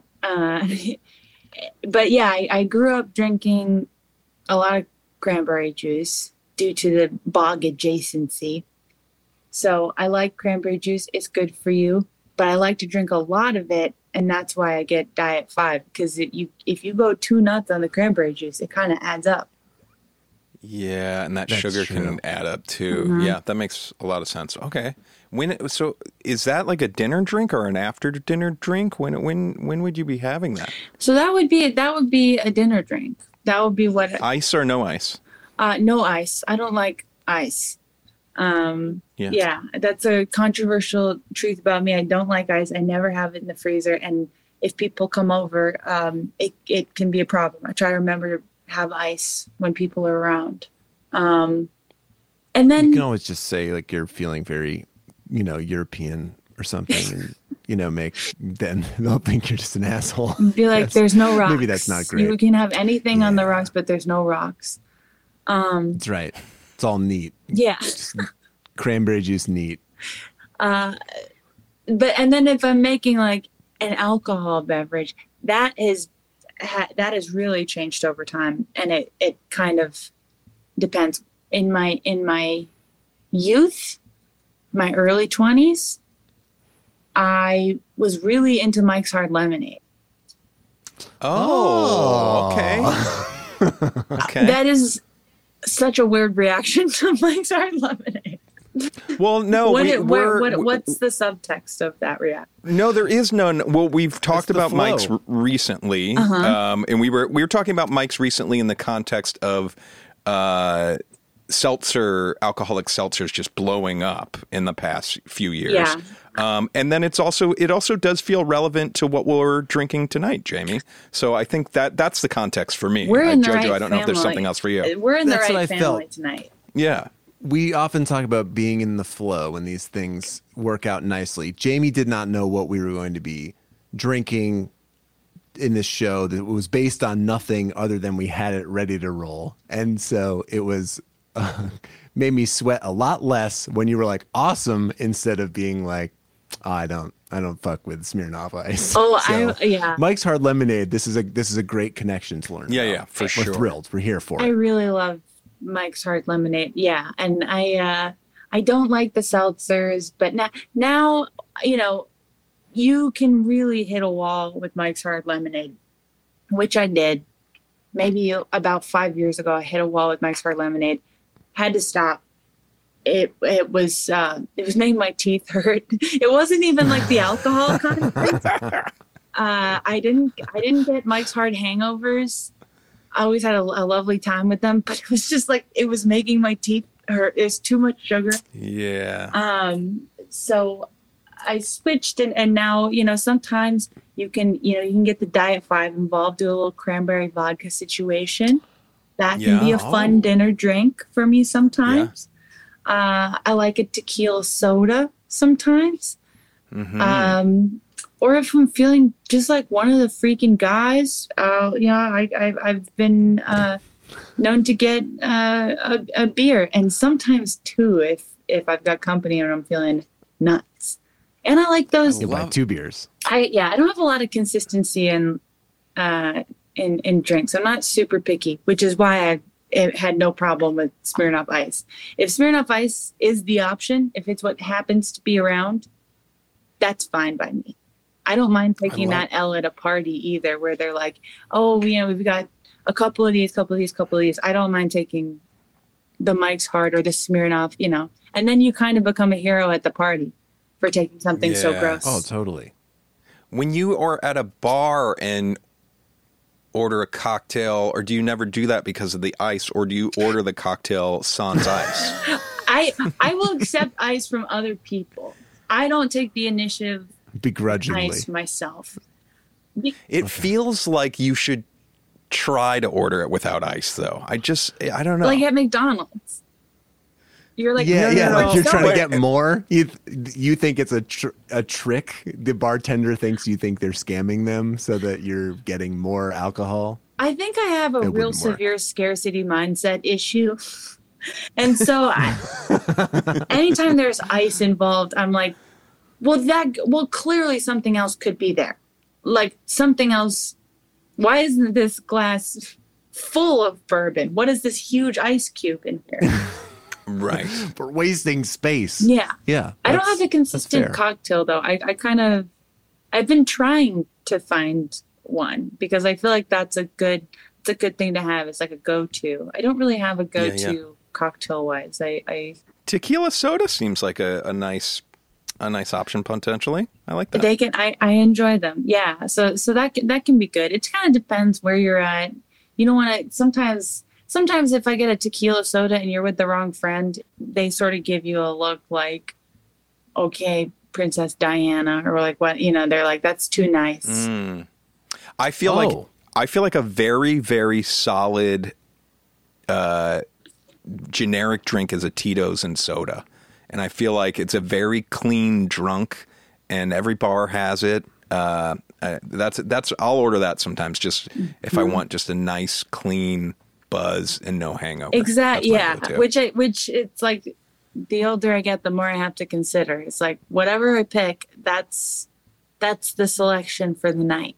But yeah, I grew up drinking a lot of cranberry juice due to the bog adjacency. So I like cranberry juice. It's good for you, but I like to drink a lot of it, and that's why I get Diet 5, because if you go too nuts on the cranberry juice, it kind of adds up. Yeah, and that's sugar true. Can add up too. Mm-hmm. Yeah, that makes a lot of sense. Okay. So is that like a dinner drink or an after dinner drink? When would you be having that? So that would be a dinner drink. That would be what. Ice or no ice? No ice. I don't like ice. Yeah, that's a controversial truth about me. I don't like ice. I never have it in the freezer. And if people come over, it can be a problem. I try to remember to have ice when people are around. And then you can always just say like you're feeling very, European or something, and then they'll think you're just an asshole. Be like, there's no rocks. Maybe that's not great. You can have anything on the rocks, but there's no rocks. That's right. It's all neat. Yeah. Just cranberry juice neat. And then if I'm making like an alcohol beverage, that has really changed over time, and it kind of depends. In my youth, my early 20s, I was really into Mike's Hard Lemonade. Oh, okay. Okay. That is such a weird reaction to Mike's Hard Lemonade. Well, no. What's the subtext of that reaction? No, there is none. Well, we've talked about flow. Mike's recently, and we were talking about Mike's recently in the context of alcoholic seltzers just blowing up in the past few years. Yeah. And then it also does feel relevant to what we're drinking tonight, Jamie. So I think that's the context for me. We're in the Jojo, right I don't know if there's family. something else for you. We're in That's the what right I family felt. tonight. Yeah. We often talk about being in the flow when these things work out nicely. Jamie did not know what we were going to be drinking in this show that was based on nothing other than we had it ready to roll. And so it was made me sweat a lot less when you were like, awesome, instead of being like, oh, I don't fuck with Smirnoff Ice. Oh, So, yeah. Mike's Hard Lemonade. This is a great connection to learn. Yeah, about. yeah, for We're sure. thrilled. We're here for I it. really love Mike's Hard Lemonade. Yeah, and I don't like the seltzers, but now you can really hit a wall with Mike's Hard Lemonade, which I did. Maybe about 5 years ago, I hit a wall with Mike's Hard Lemonade. Had to stop. It was making my teeth hurt. It wasn't even like the alcohol content. I didn't get Mike's Hard hangovers. I always had a lovely time with them, but it was just like it was making my teeth hurt. It's too much sugar. Yeah. So I switched, and now sometimes you can get the Diet 5 involved, do a little cranberry vodka situation. That can be a fun dinner drink for me sometimes. I like a tequila soda sometimes. Mm-hmm. Or if I'm feeling just like one of the freaking guys, I've been known to get a beer, and sometimes two if I've got company and I'm feeling nuts. And I like those. You buy 2 beers. I don't have a lot of consistency in drinks. I'm not super picky, which is why I had no problem with Smirnoff Ice. If Smirnoff Ice is the option, if it's what happens to be around, that's fine by me. I don't mind taking that L at a party either, where they're like, oh, we've got a couple of these. I don't mind taking the Mike's Hard or the Smirnoff, and then you kind of become a hero at the party for taking something so gross. Oh, totally. When you are at a bar and order a cocktail, or do you never do that because of the ice, or do you order the cocktail sans ice? I will accept ice from other people. I don't take the initiative Begrudgingly. ice myself. It feels like you should try to order it without ice, though. I don't know. Like at McDonald's. You're like, Yeah, no, yeah, no, like no, you're trying to somewhere. get more. You think it's a trick. The bartender thinks you think they're scamming them so that you're getting more alcohol. I think I have a It real wouldn't work. severe scarcity mindset issue. And so anytime there's ice involved, I'm like, well, clearly something else could be there. Like something else. Why isn't this glass full of bourbon? What is this huge ice cube in here? Right. For wasting space. Yeah. Yeah. I don't have a consistent fair. cocktail though. I've been trying to find one because I feel like it's a good thing to have. It's like a go-to. I don't really have a go-to cocktail wise. I Tequila soda seems like a nice option potentially. I like that. they can I enjoy them. Yeah. So that can be good. It kind of depends where you're at. You don't want to sometimes if I get a tequila soda and you're with the wrong friend, they sort of give you a look like, okay, Princess Diana, or like what, they're like, that's too nice. I feel like a very, very solid generic drink is a Tito's and soda. And I feel like it's a very clean drunk, and every bar has it. That's I'll order that sometimes, just if I want just a nice clean buzz and no hangover. Exactly. Yeah. That's my go-to. Which it's like the older I get, the more I have to consider. It's like whatever I pick, that's the selection for the night.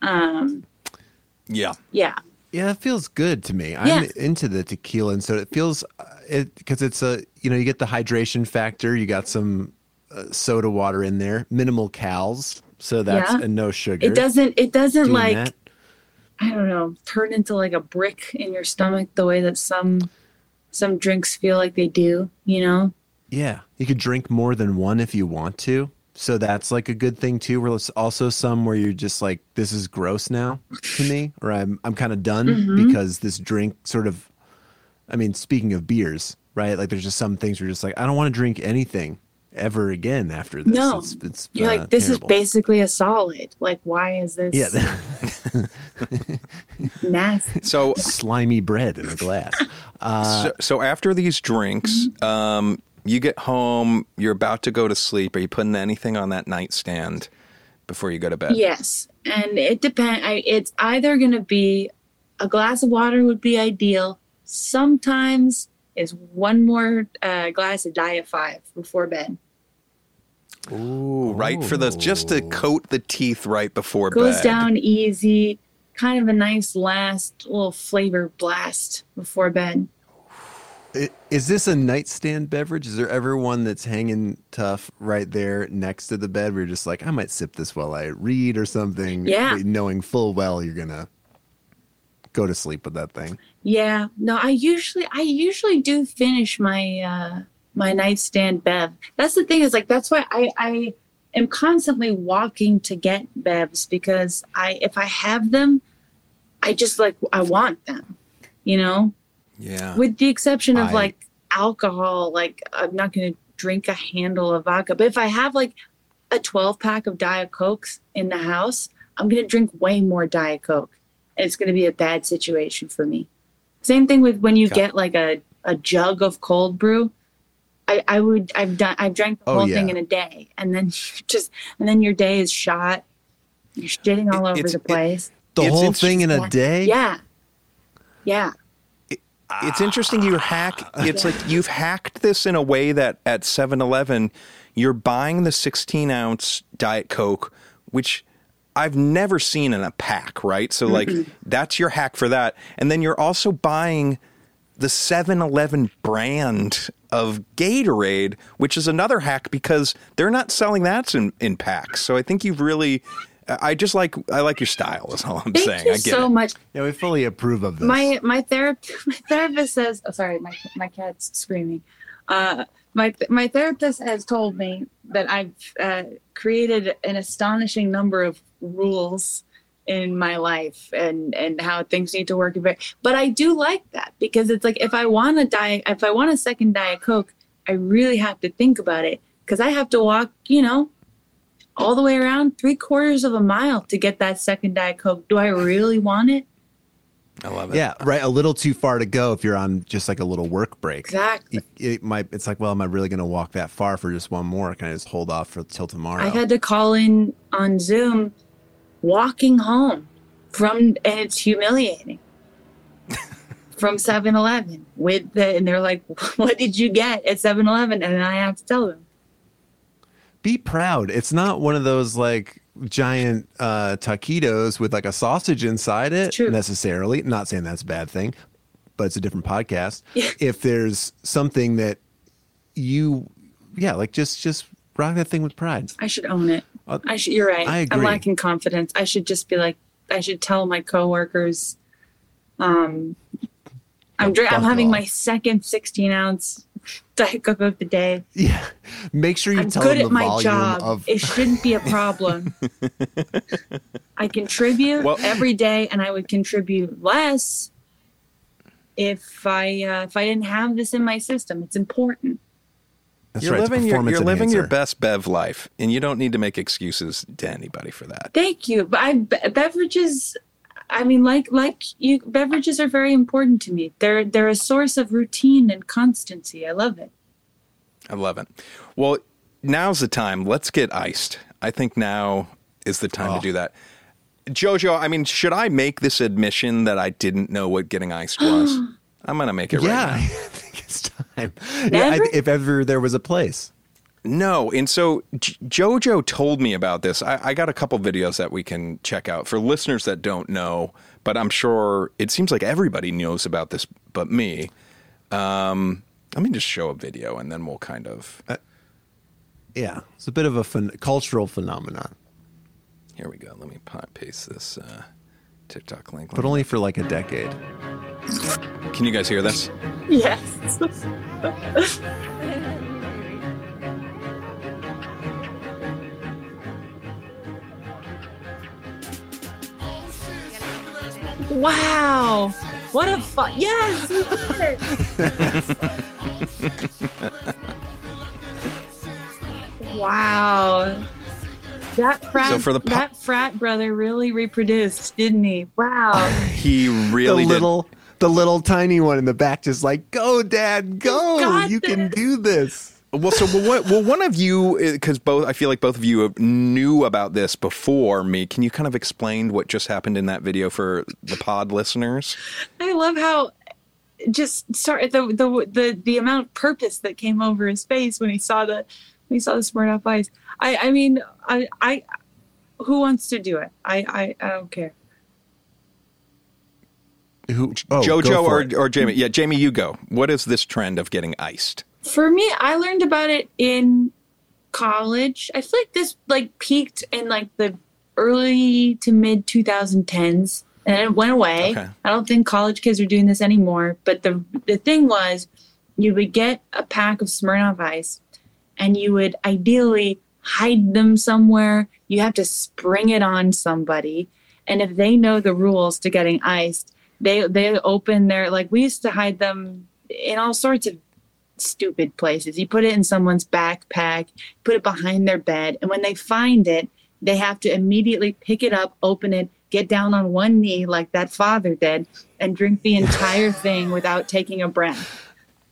Yeah. Yeah. Yeah, it feels good to me. Yeah. I'm into the tequila, and so it feels because it's you get the hydration factor. You got some soda water in there, minimal calories, so that's Yeah. and no sugar. It doesn't Doing like that. I don't know, turn into like a brick in your stomach the way that some drinks feel like they do, Yeah, you could drink more than one if you want to. So that's like a good thing too. Where there's also some where you're just like, this is gross now to me, or I'm kind of done because this drink sort of. I mean, speaking of beers, right? Like, there's just some things where you're just like, I don't want to drink anything ever again after this. No. It's You're like, this terrible. is basically a solid. Like, why is this Yeah, nasty? So slimy bread in a glass. so after these drinks, you get home, you're about to go to sleep. Are you putting anything on that nightstand before you go to bed? Yes, and it depends. It's either going to be a glass of water would be ideal. Sometimes is one more glass of Diet 5 before bed. Ooh, right for just to coat the teeth right before Goes bed. down easy, kind of a nice last little flavor blast before bed. Is this a nightstand beverage? Is there ever one that's hanging tough right there next to the bed where you're just like, I might sip this while I read or something, Yeah. but knowing full well you're going to go to sleep with that thing? Yeah, no, I usually do finish my my nightstand bev. That's the thing, is like that's why I am constantly walking to get bevs, because if I have them, I want them, Yeah. with the exception of I- like alcohol. Like, I'm not going to drink a handle of vodka, but if I have like a 12-pack of Diet Cokes in the house, I'm going to drink way more Diet Coke. And it's going to be a bad situation for me. Same thing with when you get like a jug of cold brew. I've drank the Oh, whole yeah. thing in a day, and then your day is shot. You're shitting all over the place. The It's whole interesting- thing in a day? Yeah. Yeah. It's interesting it's like you've hacked this in a way that at 7-Eleven, you're buying the 16-ounce Diet Coke, which I've never seen in a pack, right? So like that's your hack for that. And then you're also buying the 7-Eleven brand of Gatorade, which is another hack because they're not selling that in packs. So I think you've really, I like your style is all I'm Thank saying. you I get so it. much. Yeah, we fully approve of this. My therapist says, oh, sorry, my cat's screaming. My therapist has told me that I've created an astonishing number of rules in my life and how things need to work. But I do like that, because it's like, if I want a second Diet Coke, I really have to think about it, because I have to walk, all the way around 3/4 of a mile to get that second Diet Coke. Do I really want it? I love it. Yeah, right. A little too far to go if you're on just like a little work break. Exactly. It's like, well, am I really going to walk that far for just one more? Can I just hold off till tomorrow? I had to call in on Zoom walking home and it's humiliating. From 7-Eleven and they're like, what did you get at 7-Eleven? And I have to tell them. Be proud. It's not one of those like giant taquitos with like a sausage inside it necessarily. Not saying that's a bad thing, but it's a different podcast. Yeah. If there's something that like just rock that thing with pride. I should own it. You're right. I agree. I'm lacking confidence. I should just be like, I should tell my coworkers, I'm having my second 16-ounce Diet Coke of the day. Yeah. Make sure you I'm tell good them at the my volume job. of It shouldn't be a problem. I contribute every day, and I would contribute less if I didn't have this in my system. It's important. That's You're right, living your best Bev life, and you don't need to make excuses to anybody for that. Thank you. But beverages, I mean, like you, beverages are very important to me. They're a source of routine and constancy. I love it. I love it. Well, now's the time. Let's get iced. I think now is the time to do that. Jojo, I mean, should I make this admission that I didn't know what getting iced was? I'm going to make it right now. I think it's time. Yeah, if ever there was a place. No. And so Jojo told me about this. I got a couple videos that we can check out for listeners that don't know, but I'm sure it seems like everybody knows about this but me. Let me just show a video and then we'll kind of... yeah, it's a bit of a cultural phenomenon. Here we go. Let me paste this TikTok link. But only for like a decade. Can you guys hear this? Yes. Wow. What a fun. Yes. We did it. Wow. That frat brother really reproduced, didn't he? Wow. He really did. The little tiny one in the back just like, go, Dad, go. You can do this. Well, one of you, because I feel like both of you knew about this before me. Can you kind of explain what just happened in that video for the pod listeners? I love how the amount of purpose that came over his face when he saw the Smirnoff Ice. I mean, who wants to do it? I don't care. Jojo or Jamie? Yeah, Jamie, you go. What is this trend of getting iced? For me, I learned about it in college. I feel like this peaked in the early to mid 2010s, and it went away. Okay. I don't think college kids are doing this anymore. But the thing was, you would get a pack of Smirnoff Ice, and you would ideally hide them somewhere. You have to spring it on somebody, and if they know the rules to getting iced, they open their we used to hide them in all sorts of stupid places. You put it in someone's backpack, put it behind their bed, and when they find it, they have to immediately pick it up, open it, get down on one knee like that father did, and drink the entire thing without taking a breath.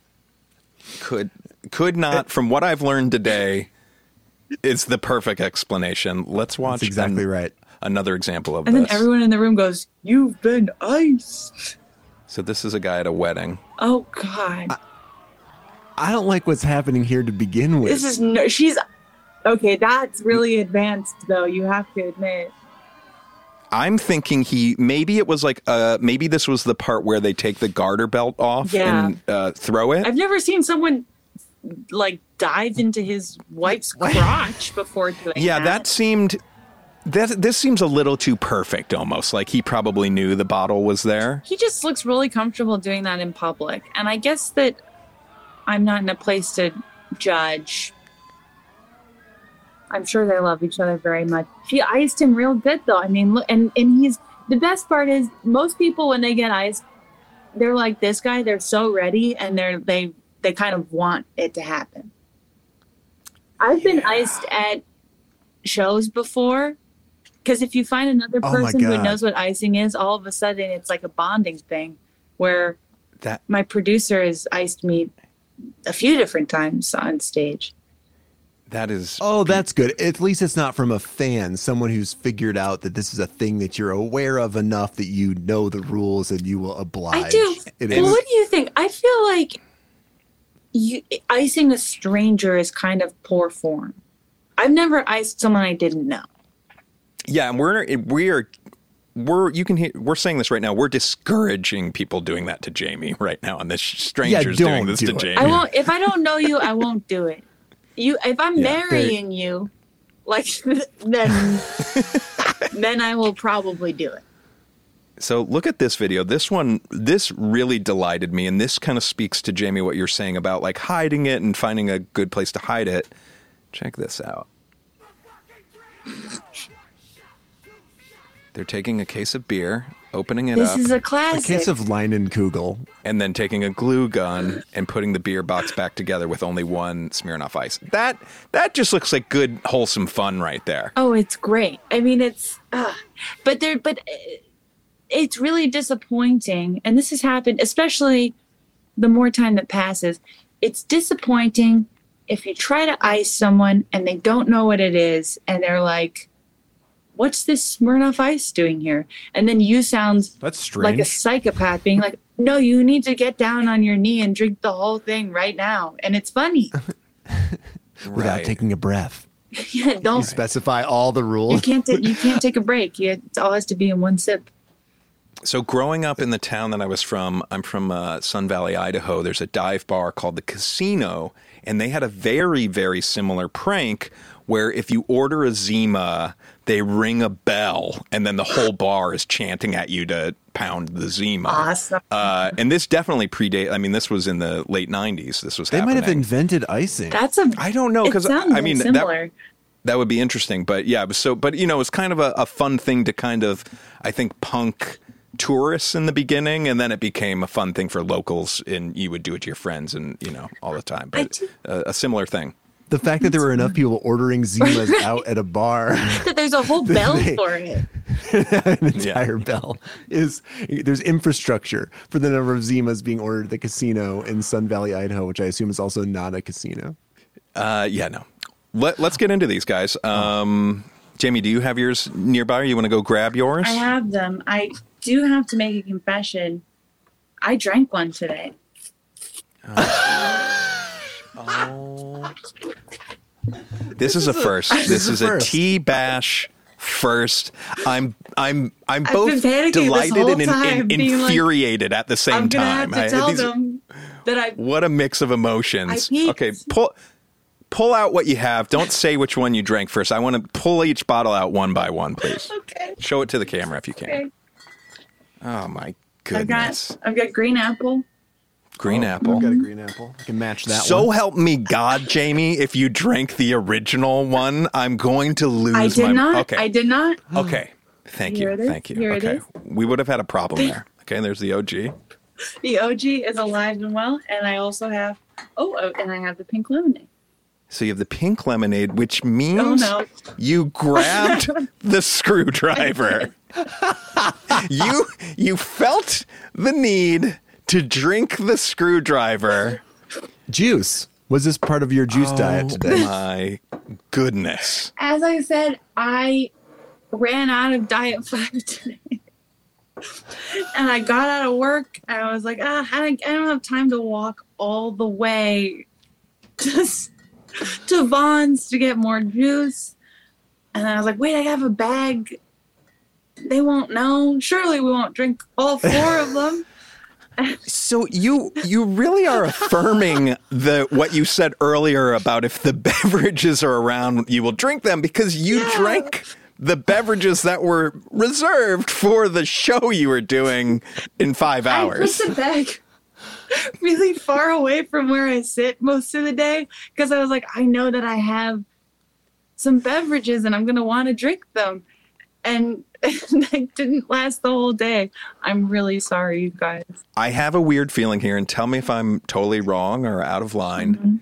Could not, from what I've learned today, it's the perfect explanation. Let's watch That's exactly right. Another example of this. And then everyone in the room goes, "You've been iced." So this is a guy at a wedding. Oh, God. I don't like what's happening here to begin with. She's okay. That's really advanced, though. You have to admit. I'm thinking maybe it was maybe this was the part where they take the garter belt off and throw it. I've never seen someone dive into his wife's crotch before doing that. Yeah, this seems a little too perfect, almost like he probably knew the bottle was there. He just looks really comfortable doing that in public. And I guess that I'm not in a place to judge. I'm sure they love each other very much. She iced him real good, though. I mean, look, and he's the best part is most people when they get iced, they're like this guy. They're so ready, and they kind of want it to happen. I've been iced at shows before, Because if you find another Oh my person who God. knows what icing is, all of a sudden it's like a bonding thing where my producer has iced me a few different times on stage. That is. Oh, that's good. At least it's not from a fan, someone who's figured out that this is a thing that you're aware of enough that you know the rules and you will oblige. I do. Well, what do you think? I feel like icing a stranger is kind of poor form. I've never iced someone I didn't know. Yeah, and we're you can hear, we're saying this right now. We're discouraging people doing that to Jamie right now, and this stranger's doing this to Jamie. I won't. If I don't know you, I won't do it. If I'm marrying you, like then I will probably do it. So look at this video. This really delighted me, and this kind of speaks to Jamie what you're saying about like hiding it and finding a good place to hide it. Check this out. They're taking a case of beer, opening it up. This is a classic. A case of Leinenkugel. And then taking a glue gun and putting the beer box back together with only one Smirnoff Ice. That just looks like good, wholesome fun right there. Oh, it's great. I mean, it's, but it's really disappointing. And this has happened, especially the more time that passes. It's disappointing if you try to ice someone and they don't know what it is. And they're like, what's this Smirnoff Ice doing here? And then you sound That's strange. like a psychopath being like, no, you need to get down on your knee and drink the whole thing right now. And it's funny. Without taking a breath. Yeah, don't You specify all the rules. You can't take a break. It all has to be in one sip. So growing up in the town that I was from, I'm from Sun Valley, Idaho. There's a dive bar called the Casino, and they had a very, very similar prank where if you order a Zima, they ring a bell, and then the whole bar is chanting at you to pound the Zima. Awesome. And this definitely predates. I mean, this was in the late '90s. This was They happening. might have invented icing. I don't know because I mean similar. that would be interesting. But yeah, it was but you know, it's kind of a fun thing to kind of I think punk tourists in the beginning, and then it became a fun thing for locals, and you would do it to your friends and all the time. But a similar thing. The fact that there were enough people ordering Zimas out at a bar. There's a whole bell for it. An entire bell. There's infrastructure for the number of Zimas being ordered at the casino in Sun Valley, Idaho, which I assume is also not a casino. No. Let's get into these guys. Jamie, do you have yours nearby? Or you want to go grab yours? I have them. I do have to make a confession. I drank one today. This is a first. This is a tea bash first. I'm both delighted and infuriated at the same time. I'm gonna have to tell them that What a mix of emotions. Okay, pull out what you have. Don't say which one you drank first. I want to pull each bottle out one by one, please. Okay. Show it to the camera if you can. Okay. Oh my goodness. I've got green apple. Green apple. I've got a green apple. I can match that one. So help me God, Jamie, if you drank the original one, I'm going to lose I did not. Okay. I did not. Okay. Thank you. Here it is. Thank you. Here it okay. is. We would have had a problem there. Okay, there's the OG. The OG is alive and well, and I also have and I have the pink lemonade. So you have the pink lemonade, which means you grabbed the screwdriver. You felt the need to drink the screwdriver. Juice. Was this part of your juice diet today? Oh my goodness. As I said, I ran out of Diet 5 today. And I got out of work and I was like, I don't have time to walk all the way to Vaughn's to get more juice. And I was like, wait, I have a bag. They won't know. Surely we won't drink all 4 of them. So you really are affirming what you said earlier about if the beverages are around, you will drink them because you drank the beverages that were reserved for the show you were doing in 5 hours. I put the bag really far away from where I sit most of the day because I was like, I know that I have some beverages and I'm going to want to drink them. And it didn't last the whole day. I'm really sorry, you guys. I have a weird feeling here, and tell me if I'm totally wrong or out of line. Mm-hmm.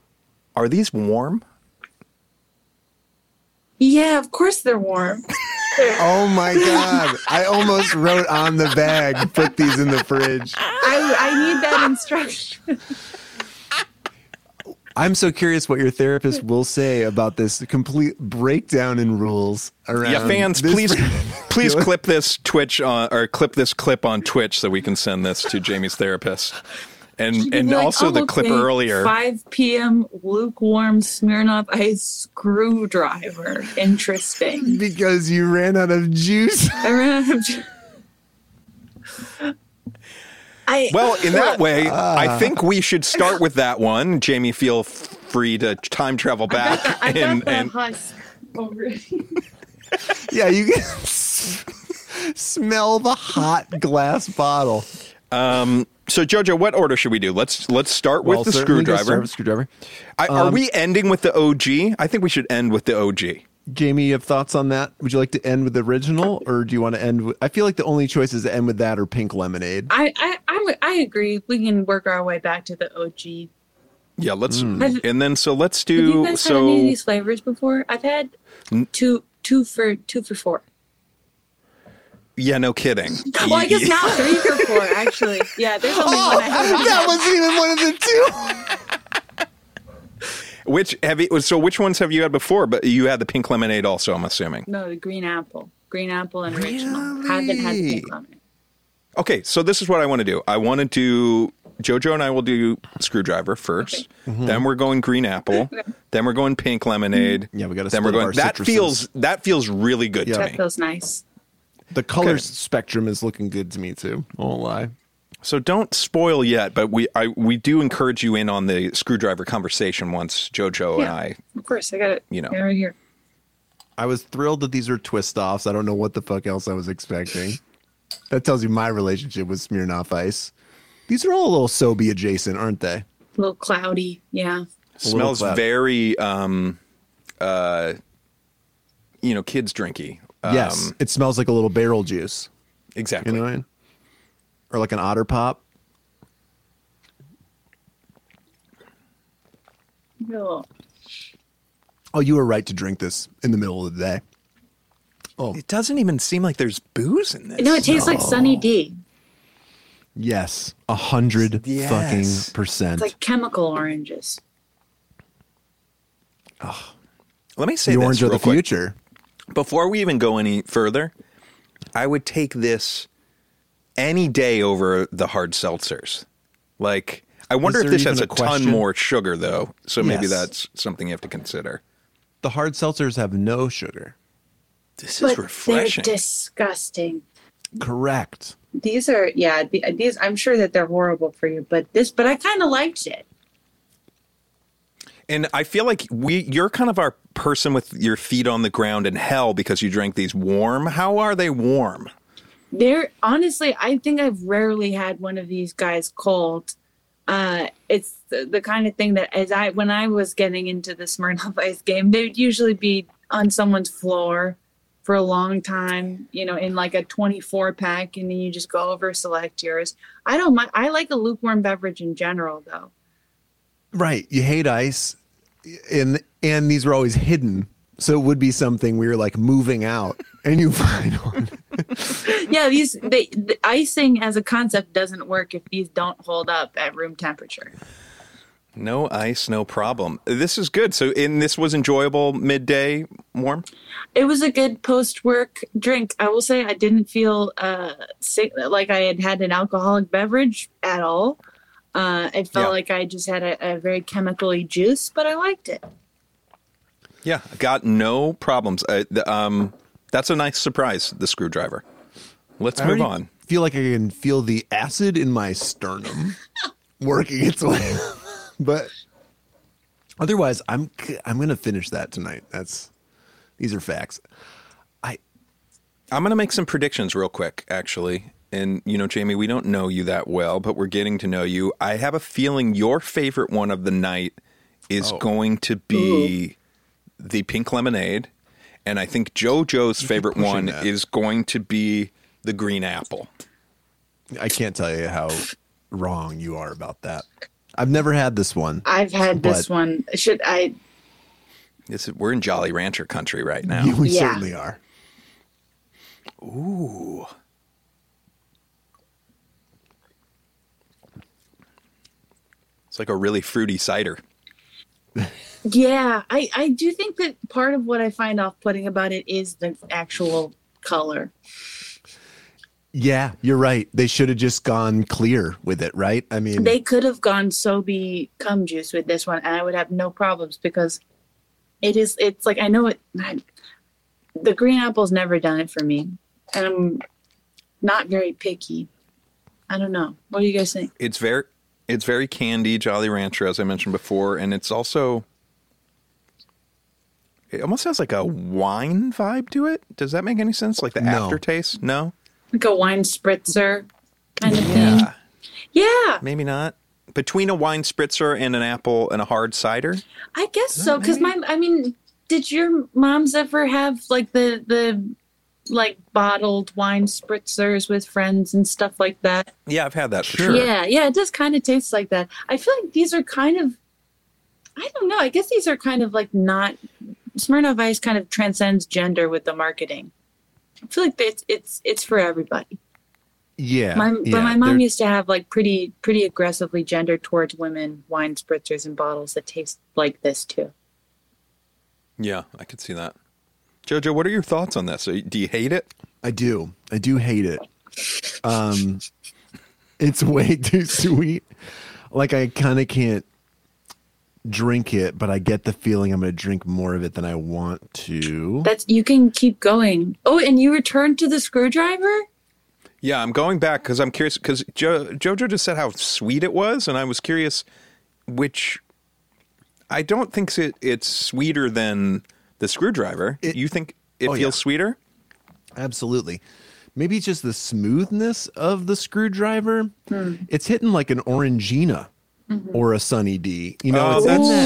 Are these warm? Yeah, of course they're warm. Oh my God. I almost wrote on the bag, put these in the fridge. I need that instruction. I'm so curious what your therapist will say about this complete breakdown in rules around. Yeah, fans, please clip this clip this clip on Twitch so we can send this to Jamie's therapist. And like, also the clip earlier. 5 p.m. lukewarm Smirnoff Ice screwdriver. Interesting. Because you ran out of juice. I ran out of juice. Well, in that way, I think we should start with that one. Jamie, feel free to time travel back. I got the husk already. Yeah, you can smell the hot glass bottle. So, Jojo, what order should we do? Let's start with the screwdriver. Are we ending with the OG? I think we should end with the OG. Jamie, you have thoughts on that? Would you like to end with the original, or do you want to end with... I feel like the only choice is to end with that or Pink Lemonade. I agree. We can work our way back to the OG. Yeah, let's... And then, so let's do... Have you guys had any of these flavors before? I've had two for $4. Yeah, no kidding. Well, I guess now 3 for $4, actually. Yeah, there's only one I haven't had. That wasn't even one of the two. Which ones have you had before? But you had the Pink Lemonade also, I'm assuming. No, the green apple and original. Haven't had the Pink Lemonade. Okay, so this is what I want to do. I want to do... Jojo and I will do screwdriver first. Okay. Mm-hmm. Then we're going green apple. Okay. Then we're going Pink Lemonade. Yeah, we got to. Then we're going. That feels really good to me. That feels nice. The color spectrum is looking good to me too. I won't lie. So don't spoil yet, but we do encourage you in on the screwdriver conversation once Jojo and I. Of course, I got it. Right here. I was thrilled that these are twist offs. I don't know what the fuck else I was expecting. That tells you my relationship with Smirnoff Ice. These are all a little Sobe adjacent, aren't they? A little cloudy, yeah. Smells very, kids drinky. Yes, it smells like a little barrel juice. Exactly. You know what I mean? Or like an Otter Pop. No. Oh, you were right to drink this in the middle of the day. Oh, it doesn't even seem like there's booze in this. No, it tastes like Sunny D. Yes, 100 fucking percent. It's like chemical oranges. Oh, let me say the this orange of the quick. future. Before we even go any further, I would take this any day over the hard seltzers. Like, I wonder if this has a ton more sugar, though. So maybe that's something you have to consider. The hard seltzers have no sugar. This is refreshing. They're disgusting. Correct. These are, these, I'm sure that they're horrible for you, but I kind of liked it. And I feel like you're kind of our person with your feet on the ground in hell because you drank these warm. How are they warm? They're honestly, I think I've rarely had one of these guys cold. It's the kind of thing that when I was getting into the Smirnoff Ice game, they'd usually be on someone's floor for a long time, in like a 24 pack, and then you just go over, select yours. I don't mind. I like a lukewarm beverage in general, though. Right. You hate ice, and these were always hidden. So it would be something we were like moving out, and you find one. Yeah, the icing as a concept doesn't work if these don't hold up at room temperature. No ice, no problem. This is good. So this was enjoyable midday warm? It was a good post-work drink. I will say I didn't feel sick, like I had an alcoholic beverage at all. It felt like I just had a very chemically juice, but I liked it. Yeah, got no problems. That's a nice surprise, the screwdriver. Let's move on. I feel like I can feel the acid in my sternum working its way. But otherwise, I'm going to finish that tonight. These are facts. I'm going to make some predictions real quick, actually. And, Jamie, we don't know you that well, but we're getting to know you. I have a feeling your favorite one of the night is going to be the Pink Lemonade. And I think JoJo's favorite one is going to be the green apple. I can't tell you how wrong you are about that. I've never had this one. I've had this one. Should I? We're in Jolly Rancher country right now. We certainly are. Ooh. It's like a really fruity cider. Yeah, I do think that part of what I find off-putting about it is the actual color. Yeah, you're right. They should have just gone clear with it, right? I mean, They could have gone Sobe cum juice with this one, and I would have no problems because it's like, I know the green apple's never done it for me, and I'm not very picky. I don't know. What do you guys think? It's very candy, Jolly Rancher, as I mentioned before, and it almost has like a wine vibe to it. Does that make any sense? Like the aftertaste? No? Like a wine spritzer kind of thing? Yeah. Maybe not. Between a wine spritzer and an apple and a hard cider? I guess so, because did your moms ever have like the like bottled wine spritzers with friends and stuff like that? Yeah, I've had that for sure. Yeah, it does kind of taste like that. I feel like these are kind of, I don't know, I guess these are kind of like not, Smirnoff Ice kind of transcends gender with the marketing. I feel like it's for everybody. Yeah. But my mom used to have like pretty aggressively gendered towards women wine spritzers and bottles that taste like this too. Yeah, I could see that. Jojo, what are your thoughts on this? Do you hate it? I do hate it. It's way too sweet. Like, I kind of can't drink it, but I get the feeling I'm going to drink more of it than I want to. You can keep going. Oh, and you returned to the screwdriver? Yeah, I'm going back because I'm curious, because Jojo just said how sweet it was, and I was curious which, I don't think it's sweeter than the screwdriver. You think it feels sweeter? Absolutely. Maybe it's just the smoothness of the screwdriver. It's hitting like an Orangina or a Sunny D. You know,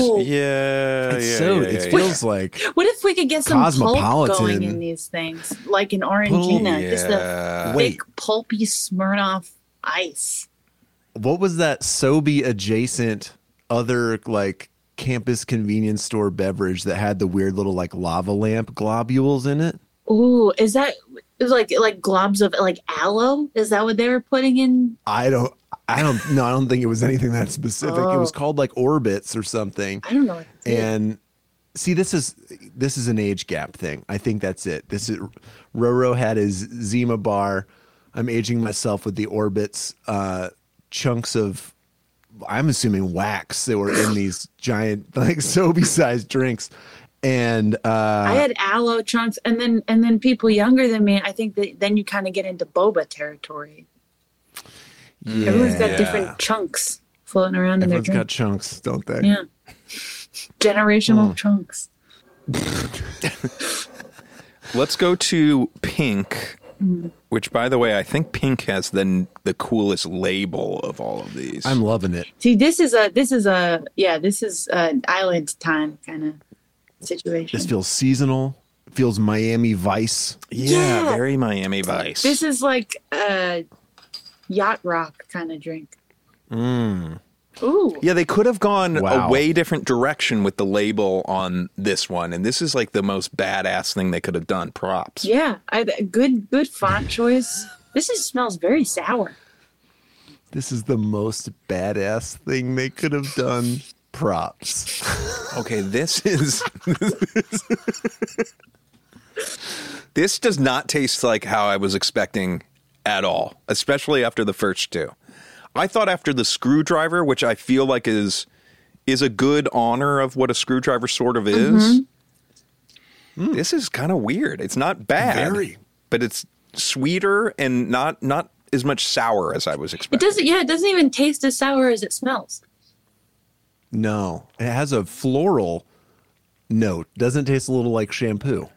it feels like. What if we could get some pulp going in these things, like an Orangina, just a thick, pulpy Smirnoff Ice? What was that Sobe adjacent other like campus convenience store beverage that had the weird little like lava lamp globules in it? Ooh, is that like globs of like aloe? Is that what they were putting in? I don't know. I don't think it was anything that specific. It was called like Orbits or something. I don't know. And see, this is an age gap thing. I think that's it. Roro had his Zima bar. I'm aging myself with the Orbits chunks of, I'm assuming, wax that were in these giant like Sobe-sized drinks. And I had aloe chunks, and then people younger than me, I think that then you kind of get into boba territory. Yeah. Everyone's got different chunks floating around in their drink. Everyone's got chunks, don't they? Yeah. Generational chunks. Let's go to Pink, which, by the way, I think Pink has the coolest label of all of these. I'm loving it. See, this is an island time kind of situation. This feels seasonal. Feels Miami Vice. Yeah, very Miami Vice. This is like a yacht rock kind of drink. Ooh. Yeah, they could have gone a way different direction with the label on this one, and this is like the most badass thing they could have done. Props. Yeah, good font choice. This smells very sour. This is the most badass thing they could have done. Props. Okay, this does not taste like how I was expecting at all, especially after the first two. I thought after the screwdriver, which I feel like is a good honor of what a screwdriver sort of is. This is kind of weird. It's not bad, but it's sweeter and not as much sour as I was expecting. It doesn't even taste as sour as it smells. No, it has a floral note. Doesn't taste a little like shampoo.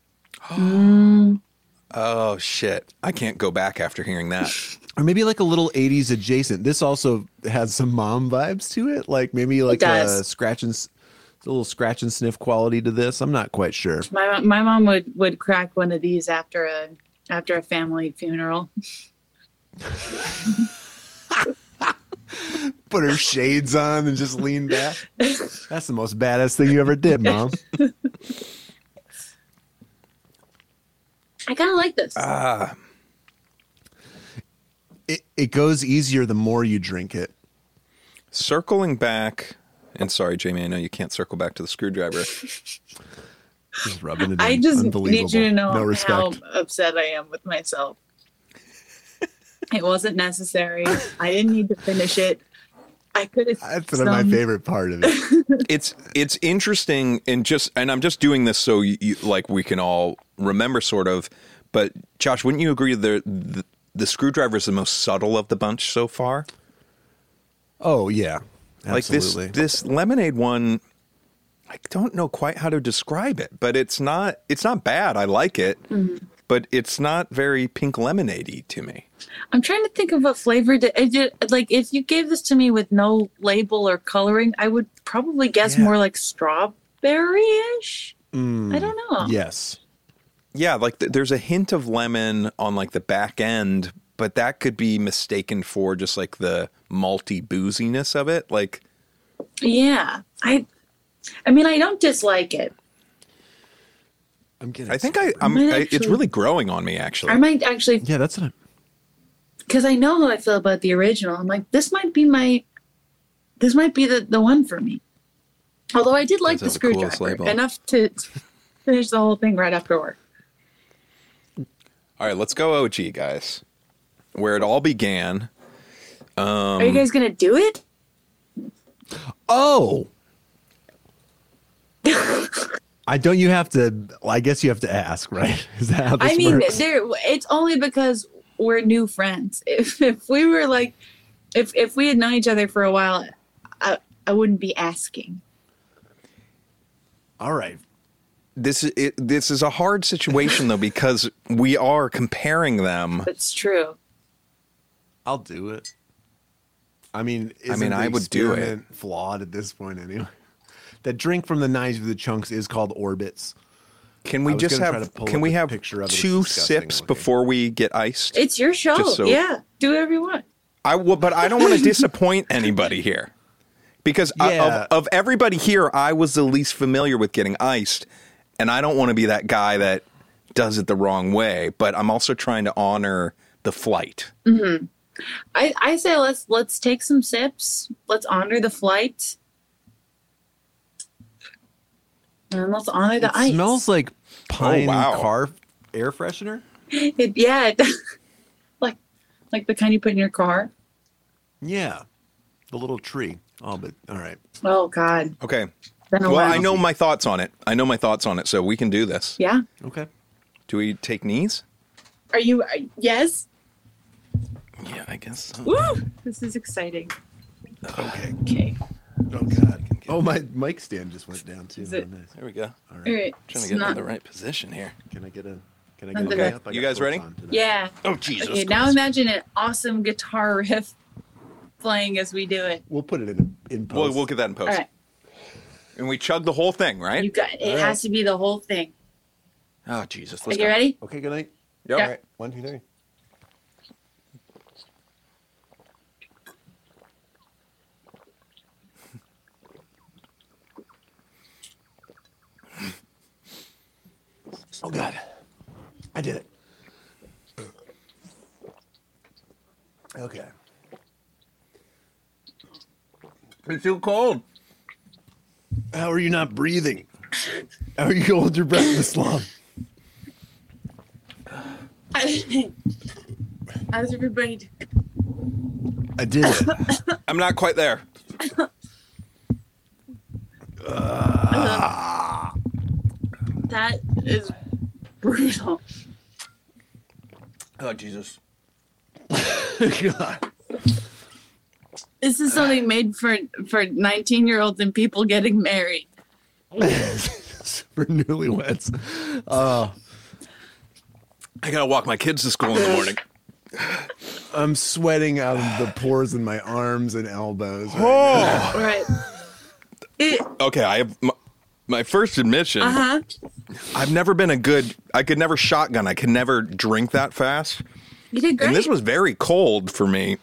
Oh, shit. I can't go back after hearing that. Or maybe like a little 80s adjacent. This also has some mom vibes to it. Like maybe like a little scratch and sniff quality to this. I'm not quite sure. My mom would crack one of these after a family funeral. Put her shades on and just lean back. That's the most badass thing you ever did, Mom. I kind of like this. delicious. It goes easier the more you drink it. Circling back, and sorry, Jamie, I know you can't circle back to the screwdriver. Just rubbing it in. I just need Unbelievable. you to know No respect. how upset I am with myself. It wasn't necessary. I didn't need to finish it. I could have. That's one of my favorite part of it. It's interesting, and I'm just doing this so you, like we can all remember, sort of. But Josh, wouldn't you agree the screwdriver is the most subtle of the bunch so far? Oh yeah, absolutely. Like this lemonade one, I don't know quite how to describe it, but it's not bad. I like it, but it's not very pink lemonade-y to me. I'm trying to think of what flavor like if you gave this to me with no label or coloring, I would probably guess more like strawberry-ish. I don't know. Yes. Yeah, like there's a hint of lemon on like the back end, but that could be mistaken for just like the malty booziness of it. Like, yeah, I mean, I don't dislike it. I'm getting. I think actually- it's really growing on me, actually. I might actually, Yeah, that's what. because I know how I feel about the original. I'm like, this might be the one for me. Although I did like Does the have the coolest screwdriver label. enough to finish the whole thing right after work. All right, let's go OG, guys. Where it all began. Are you guys gonna do it? Oh. I don't. You have to. I guess you have to ask, right? Is that how this I mean, works? it's only because we're new friends. If we were like, if we had known each other for a while, I wouldn't be asking. All right. This is a hard situation, though, because we are comparing them. That's true. I'll do it. I mean, I would do it. experiment flawed at this point anyway. That drink from the Knives with the Chunks is called Orbits. Can we I was just gonna try have to pull can up we a have picture of it. It's two disgusting sips looking. before we get iced? It's your show. Just so- Yeah, do whatever you want. But I don't want to disappoint anybody here. Because Yeah. of everybody here, I was the least familiar with getting iced, and I don't want to be that guy that does it the wrong way. But I'm also trying to honor the flight. I say let's take some sips. Let's honor the flight, and let's honor the It ice. smells like pine wow. car air freshener. It like the kind you put in your car. Yeah, the little tree. Oh, but all right. Oh God. Okay. Been a Well, while. I know my thoughts on it. So we can do this. Yeah. Okay. Do we take knees? Are you? Yes. Yeah, I guess so. Woo! This is exciting. Okay. Okay. Oh God. Oh, my mic stand just went down too. Is it- Oh, nice. There we go. All right. All right. Trying to It's get not- in the right position here. Can I get a? Can I Not get the a best. I You got guys clothes ready? on today. Yeah. Oh, Jesus. Okay. Now imagine an awesome guitar riff playing as we do it. We'll put it in post. We'll get that in post. All right. And we chug the whole thing, right? You got. It has to be the whole thing. Oh, Jesus. Are Let's you go. ready? Okay. Good night. Yep. Yeah. All right. 1, 2, 3. Oh God, I did it. Okay. It's too cold. How are you not breathing? How are you going with your breath this long? How's everybody doing? I did it. I'm not quite there. That is brutal. Oh, Jesus. God. This is something made for 19-year-olds and people getting married. For newlyweds. I gotta walk my kids to school in the morning. I'm sweating out of the pores in my arms and elbows. Right now. Right. It, Okay, I have my first admission. I've never been I could never shotgun. I could never drink that fast. you did great. And this was very cold for me.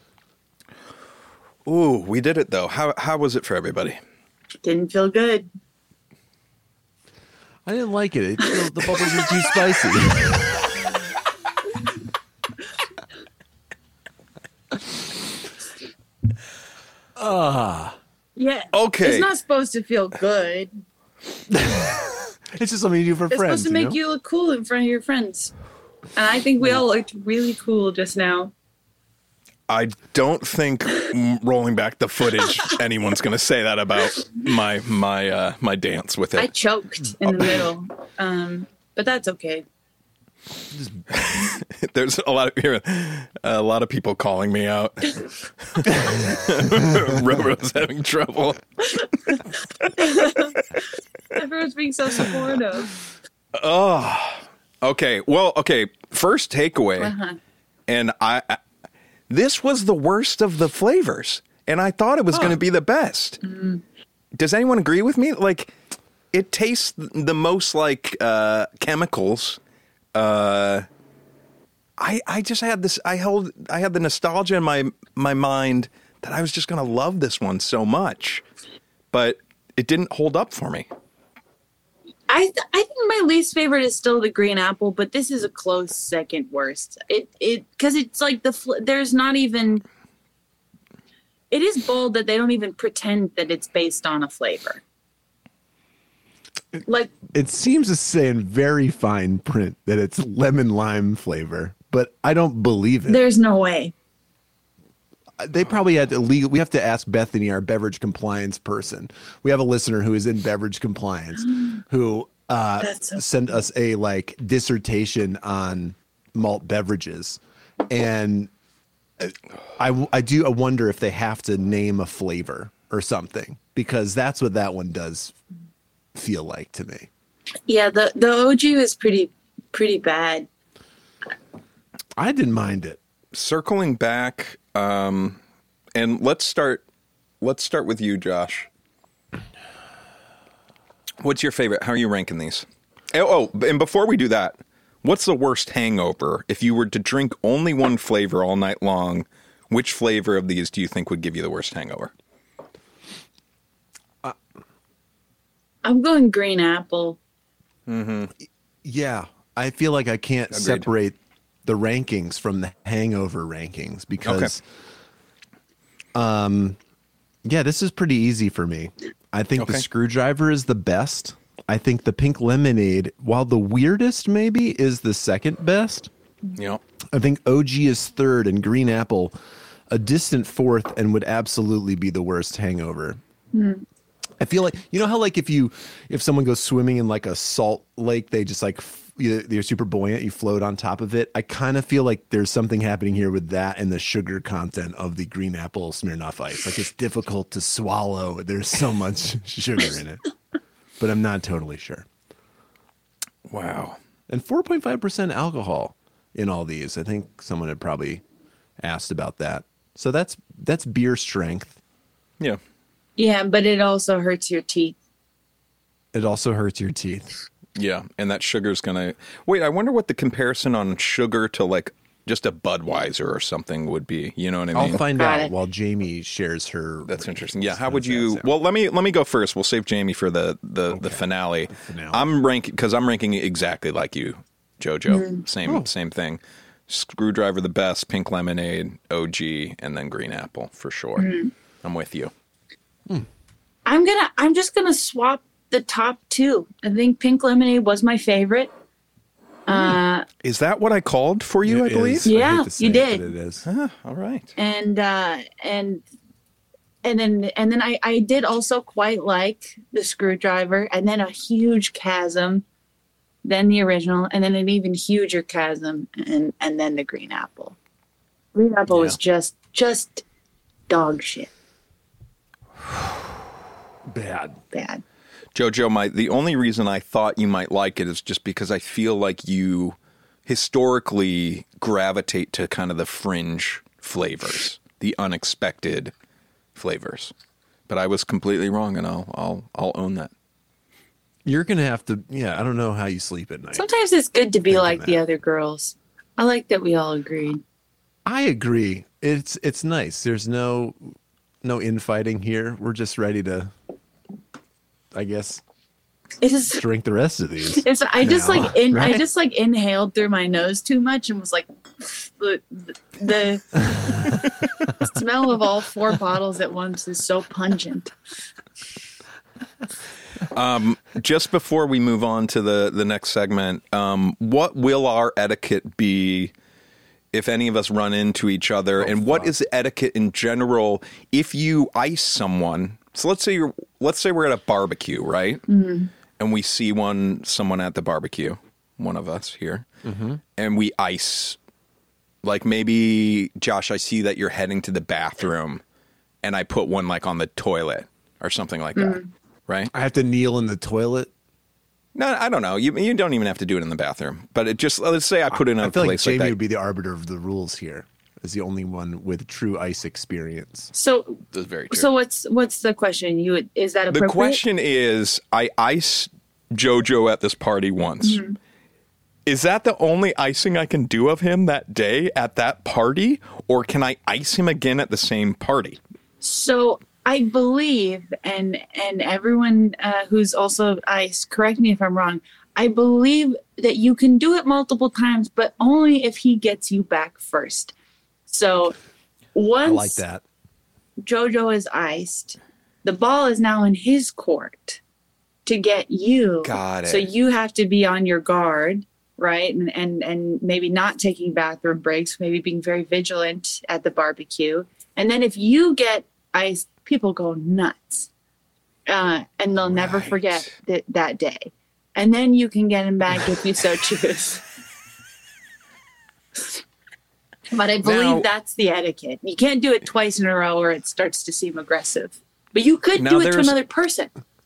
Ooh, we did it though. How was it for everybody? Didn't feel good. I didn't like it. The bubbles were too spicy. Yeah. Okay. It's not supposed to feel good. It's just something you do for It's friends. supposed to make you look cool in front of your friends. And I think we all looked really cool just now. I don't think rolling back the footage, anyone's going to say that about my dance with I it. choked in the middle, but that's okay. There's a lot of people calling me out. Robo's having trouble. Everyone's being so supportive. Oh, okay. Well, okay. First takeaway, and this was the worst of the flavors, and I thought it was going to be the best. Does anyone agree with me? Like, it tastes the most like chemicals. I just had this. I had the nostalgia in my mind that I was just going to love this one so much, but it didn't hold up for me. I think my least favorite is still the green apple, but this is a close second worst. It because it's like there's not even. It is bold that they don't even pretend that it's based on a flavor. Like, it seems to say in very fine print that it's lemon lime flavor, but I don't believe it. there's no way. They probably had to we have to ask Bethany, our beverage compliance person. We have a listener who is in beverage compliance who sent us a dissertation on malt beverages. And I wonder if they have to name a flavor or something, because that's what that one does feel like to me. Yeah, the OG is pretty bad. I didn't mind it. Circling back, and let's start with you, Josh. What's your favorite? How are you ranking these? Oh, and before we do that, what's the worst hangover? If you were to drink only one flavor all night long, which flavor of these do you think would give you the worst hangover? I'm going green apple. Yeah, I feel like I can't Agreed. separate the rankings from the hangover rankings because, yeah, this is pretty easy for me. I think the Screwdriver is the best. I think the Pink Lemonade, while the weirdest maybe, is the second best. Yep. I think OG is third and Green Apple a distant fourth and would absolutely be the worst hangover. I feel like, you know how if someone goes swimming in like a salt lake, they just they're super buoyant, you float on top of it. I kind of feel like there's something happening here with that and the sugar content of the Green Apple Smirnoff Ice. Like, it's difficult to swallow. There's so much sugar in it, but I'm not totally sure. Wow. And 4.5% alcohol in all these. I think someone had probably asked about that. So that's beer strength. Yeah. Yeah, but it also hurts your teeth. It also hurts your teeth. Yeah, and that sugar's gonna... Wait, I wonder what the comparison on sugar to like just a Budweiser or something would be. You know what I mean? I'll find Got out it. while Jamie shares her... That's interesting. Yeah, how would you... Well, let me go first. We'll save Jamie for the finale. I'm ranking exactly like you, JoJo. Same thing. Screwdriver the best, Pink Lemonade, OG, and then Green Apple for sure. I'm with you. I'm just gonna swap the top two. I think Pink Lemonade was my favorite. Is that what I called for you, I believe? Is. I hate Yeah, to say you it, did. but it is. All right. And then I did also quite like the Screwdriver, and then a huge chasm, then the original, and then an even huger chasm, and then the Green Apple. Green Apple was just dog shit. Bad. JoJo, the only reason I thought you might like it is just because I feel like you historically gravitate to kind of the fringe flavors, the unexpected flavors. But I was completely wrong, and I'll own that. You're going to have to... Yeah, I don't know how you sleep at night. Sometimes it's good to be Thinking like the that. other girls. I like that we all agreed. I agree. It's nice. There's no infighting here. We're just ready to, I guess, It is. drink the rest of these. I just now, I right? just inhaled through my nose too much and was like, The smell of all 4 bottles at once is so pungent. Just before we move on to the next segment, what will our etiquette be if any of us run into each other? And what is the etiquette in general if you ice someone? So let's say we're at a barbecue, right? Mm-hmm. And we see someone at the barbecue, one of us here, and we ice. Like maybe, Josh, I see that you're heading to the bathroom, and I put one like on the toilet or something like that, right? I have to kneel in the toilet. No, I don't know. You don't even have to do it in the bathroom. But let's say I put it in a place like that. I feel like Jamie would be the arbiter of the rules here, as the only one with true ice experience. So that's very true. So what's the question? Is that appropriate? The question is, I iced JoJo at this party once. Mm-hmm. Is that the only icing I can do of him that day at that party? Or can I ice him again at the same party? So I believe, and everyone who's also iced, correct me if I'm wrong, I believe that you can do it multiple times, but only if he gets you back first. So once I like that. JoJo is iced, the ball is now in his court to get you. Got it. So you have to be on your guard, right? And maybe not taking bathroom breaks, maybe being very vigilant at the barbecue. And then if you get iced, people go nuts. And they'll never forget that day. And then you can get him back if you so choose. But I believe that's the etiquette. You can't do it twice in a row or it starts to seem aggressive. But you could do it to another person.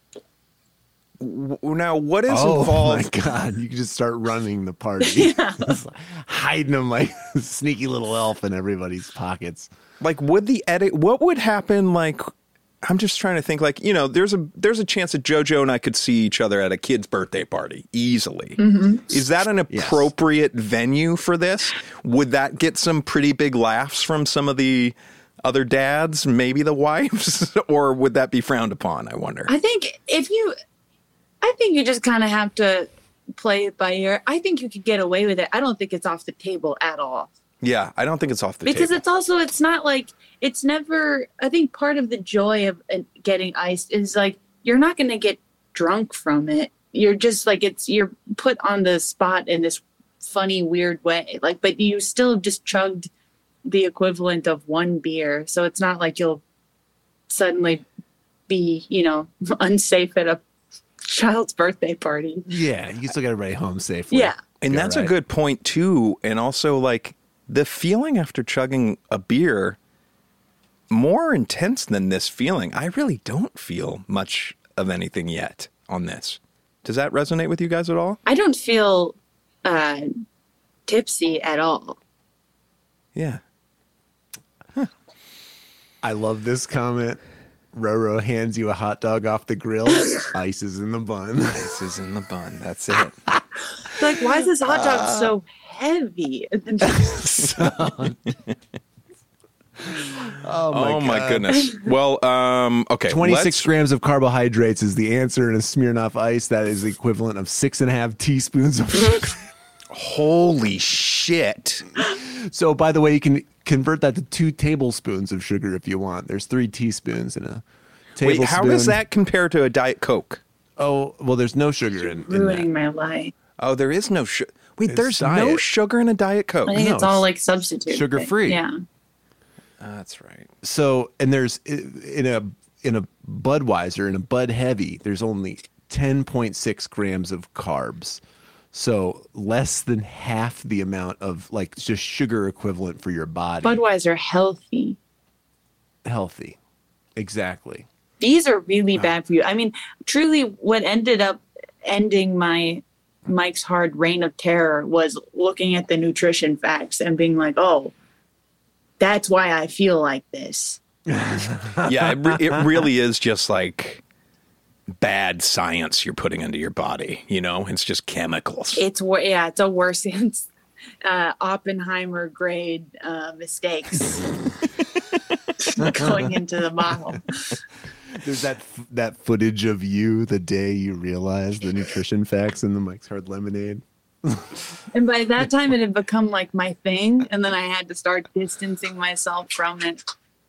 Now, what is involved? Oh, my God. You can just start running the party. Yeah. Hiding them like a sneaky little elf in everybody's pockets. Like, what would happen, like, I'm just trying to think, like, there's a chance that JoJo and I could see each other at a kid's birthday party easily. Mm-hmm. Is that an appropriate venue for this? Would that get some pretty big laughs from some of the other dads, maybe the wives, or would that be frowned upon, I wonder? I think you just kind of have to play it by ear. I think you could get away with it. I don't think it's off the table at all. Yeah, I don't think it's off the table. Because it's not like, it's never, I think part of the joy of getting iced is like, you're not going to get drunk from it. You're just like, you're put on the spot in this funny, weird way. Like, but you still just chugged the equivalent of one beer. So it's not like you'll suddenly be, unsafe at a child's birthday party. Yeah, you still got everybody home safely. Yeah. And that's a good point, too. And also, like, the feeling after chugging a beer, more intense than this feeling. I really don't feel much of anything yet on this. Does that resonate with you guys at all? I don't feel tipsy at all. Yeah. Huh. I love this comment. Roro hands you a hot dog off the grill. Ice is in the bun. Ice is in the bun. That's it. Like, why is this hot dog so heavy? Oh my goodness. Well, okay. 26 grams of carbohydrates is the answer in a Smirnoff Ice. That is the equivalent of 6.5 teaspoons of sugar. Holy shit. So, by the way, you can convert that to 2 tablespoons of sugar if you want. There's 3 teaspoons in a tablespoon. Wait, how does that compare to a Diet Coke? Oh, well, there's no sugar in ruining that. My life. Oh, there is no sugar. Wait, there's diet. No sugar in a Diet Coke. I think it's all like substitute. Sugar-free. Yeah. That's right. So, and there's in a Budweiser, in a Bud Heavy, there's only 10.6 grams of carbs. So less than half the amount of like just sugar equivalent for your body. Budweiser healthy. Healthy. Exactly. These are really bad for you. I mean, truly what ended up ending my Mike's Hard reign of terror was looking at the nutrition facts and being like, oh, that's why I feel like this. Yeah, it really is just like bad science you're putting into your body, it's just chemicals. It's a worse Oppenheimer grade mistakes going into the bottle. There's that footage of you the day you realized the nutrition facts in the Mike's Hard Lemonade. And by that time, it had become like my thing, and then I had to start distancing myself from it.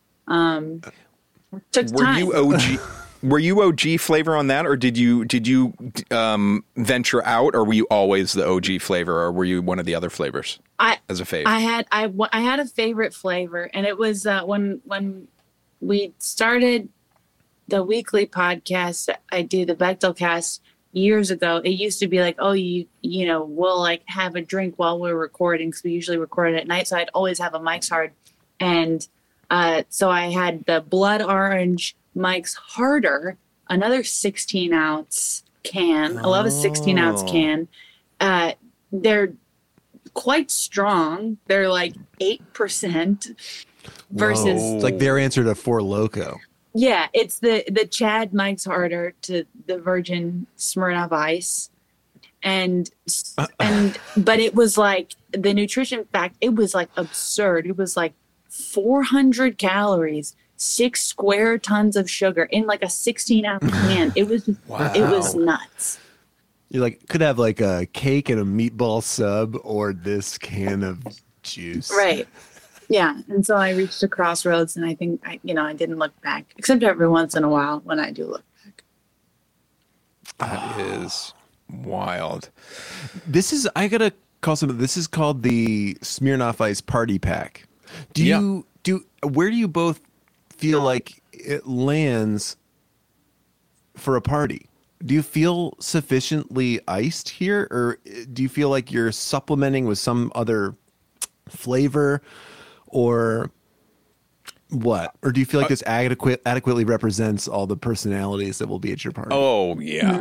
Took time. Were you OG flavor on that, or did you venture out, or were you always the OG flavor, or were you one of the other flavors as a fave? I had a favorite flavor, and it was when we started the weekly podcast. I do the Bechtelcast years ago. It used to be like, oh, you know, we'll like have a drink while we're recording, because we usually record at night. So I'd always have a Mike's Hard, and so I had the blood orange Mike's Harder, another 16-ounce can. I love a 16-ounce can. They're quite strong. They're like 8% versus. It's like their answer to Four Loko. Yeah, it's the Chad Mike's Harder to the Virgin Smirnoff Ice, and but it was like the nutrition fact. It was like absurd. It was like 400 calories. 6 square tons of sugar in like a 16-ounce can. It was It was nuts. You like could have like a cake and a meatball sub, or this can of juice. Right. Yeah. And so I reached a crossroads, and I think I didn't look back, except every once in a while when I do look back. That is wild. I gotta call something. This is called the Smirnoff Ice Party Pack. Where do you both feel like it lands for a party? Do you feel sufficiently iced here, or do you feel like you're supplementing with some other flavor, or what? Or do you feel like this adequately represents all the personalities that will be at your party? Oh yeah,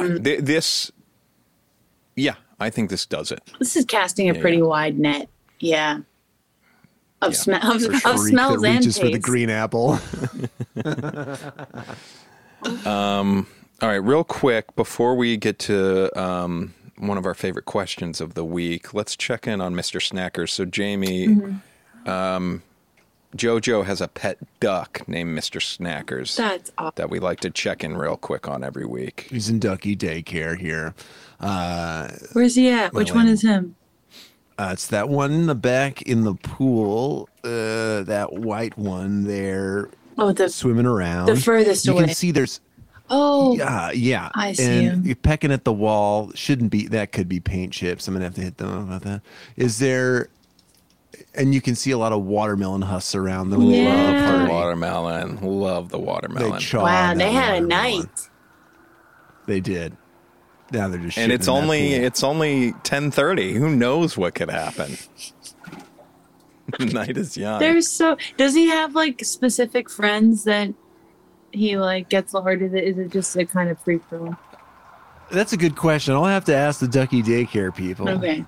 I think this does it. This is casting a pretty wide net. Yeah. Of smells and tastes for the green apple. All right, real quick before we get to one of our favorite questions of the week, let's check in on Mr. Snackers. So Jamie, JoJo has a pet duck named Mr. Snackers. That's awesome. That we like to check in real quick on every week. He's in Ducky Daycare here. Where's he at? Which one is him? It's that one in the back in the pool, that white one there. Oh, swimming around. The furthest away. You can see there's. Oh. Yeah. I see and him. You're pecking at the wall. Shouldn't be. That could be paint chips. I'm gonna have to hit them about that. Is there? And you can see a lot of watermelon husks around them. Yeah. Love the watermelon. Love the watermelon. They had a night. They did. Now they're just. And it's only 10:30. Who knows what could happen? The night is young. Does he have like specific friends that he like gets hard? Is it just a kind of free for all? That's a good question. I'll have to ask the Ducky Daycare people. Okay.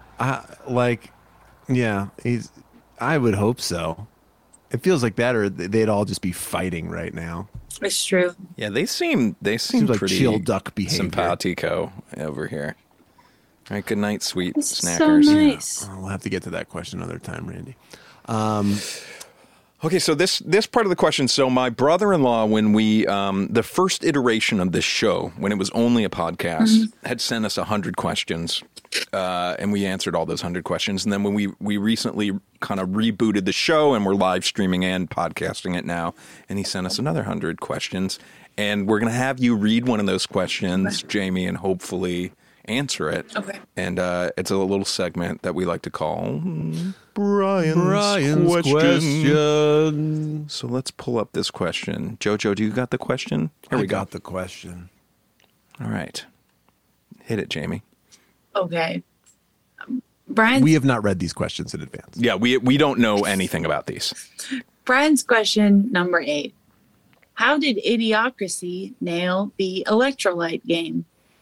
I would hope so. It feels like that, or they'd all just be fighting right now. It's true. Yeah, they seem Seems like pretty chill duck behavior. Simpatico over here. All right, good night, sweet It's snackers. so nice. We'll have to get to that question another time, Randy. Okay, so this part of the question. So my brother-in-law, when we the first iteration of this show, when it was only a podcast, had sent us 100 questions, and we answered all those 100 questions. And then when we recently kind of rebooted the show and we're live streaming and podcasting it now, and he sent us another 100 questions, and we're gonna have you read one of those questions, Jamie, and hopefully answer it. Okay. And it's a little segment that we like to call Brian's question. So let's pull up this question. JoJo, do you got the question? Here we go. got the question. All right. Hit it, Jamie. Okay. Brian's We have not read these questions in advance. Yeah, we don't know anything about these. Brian's question number 8. How did Idiocracy nail the electrolyte game?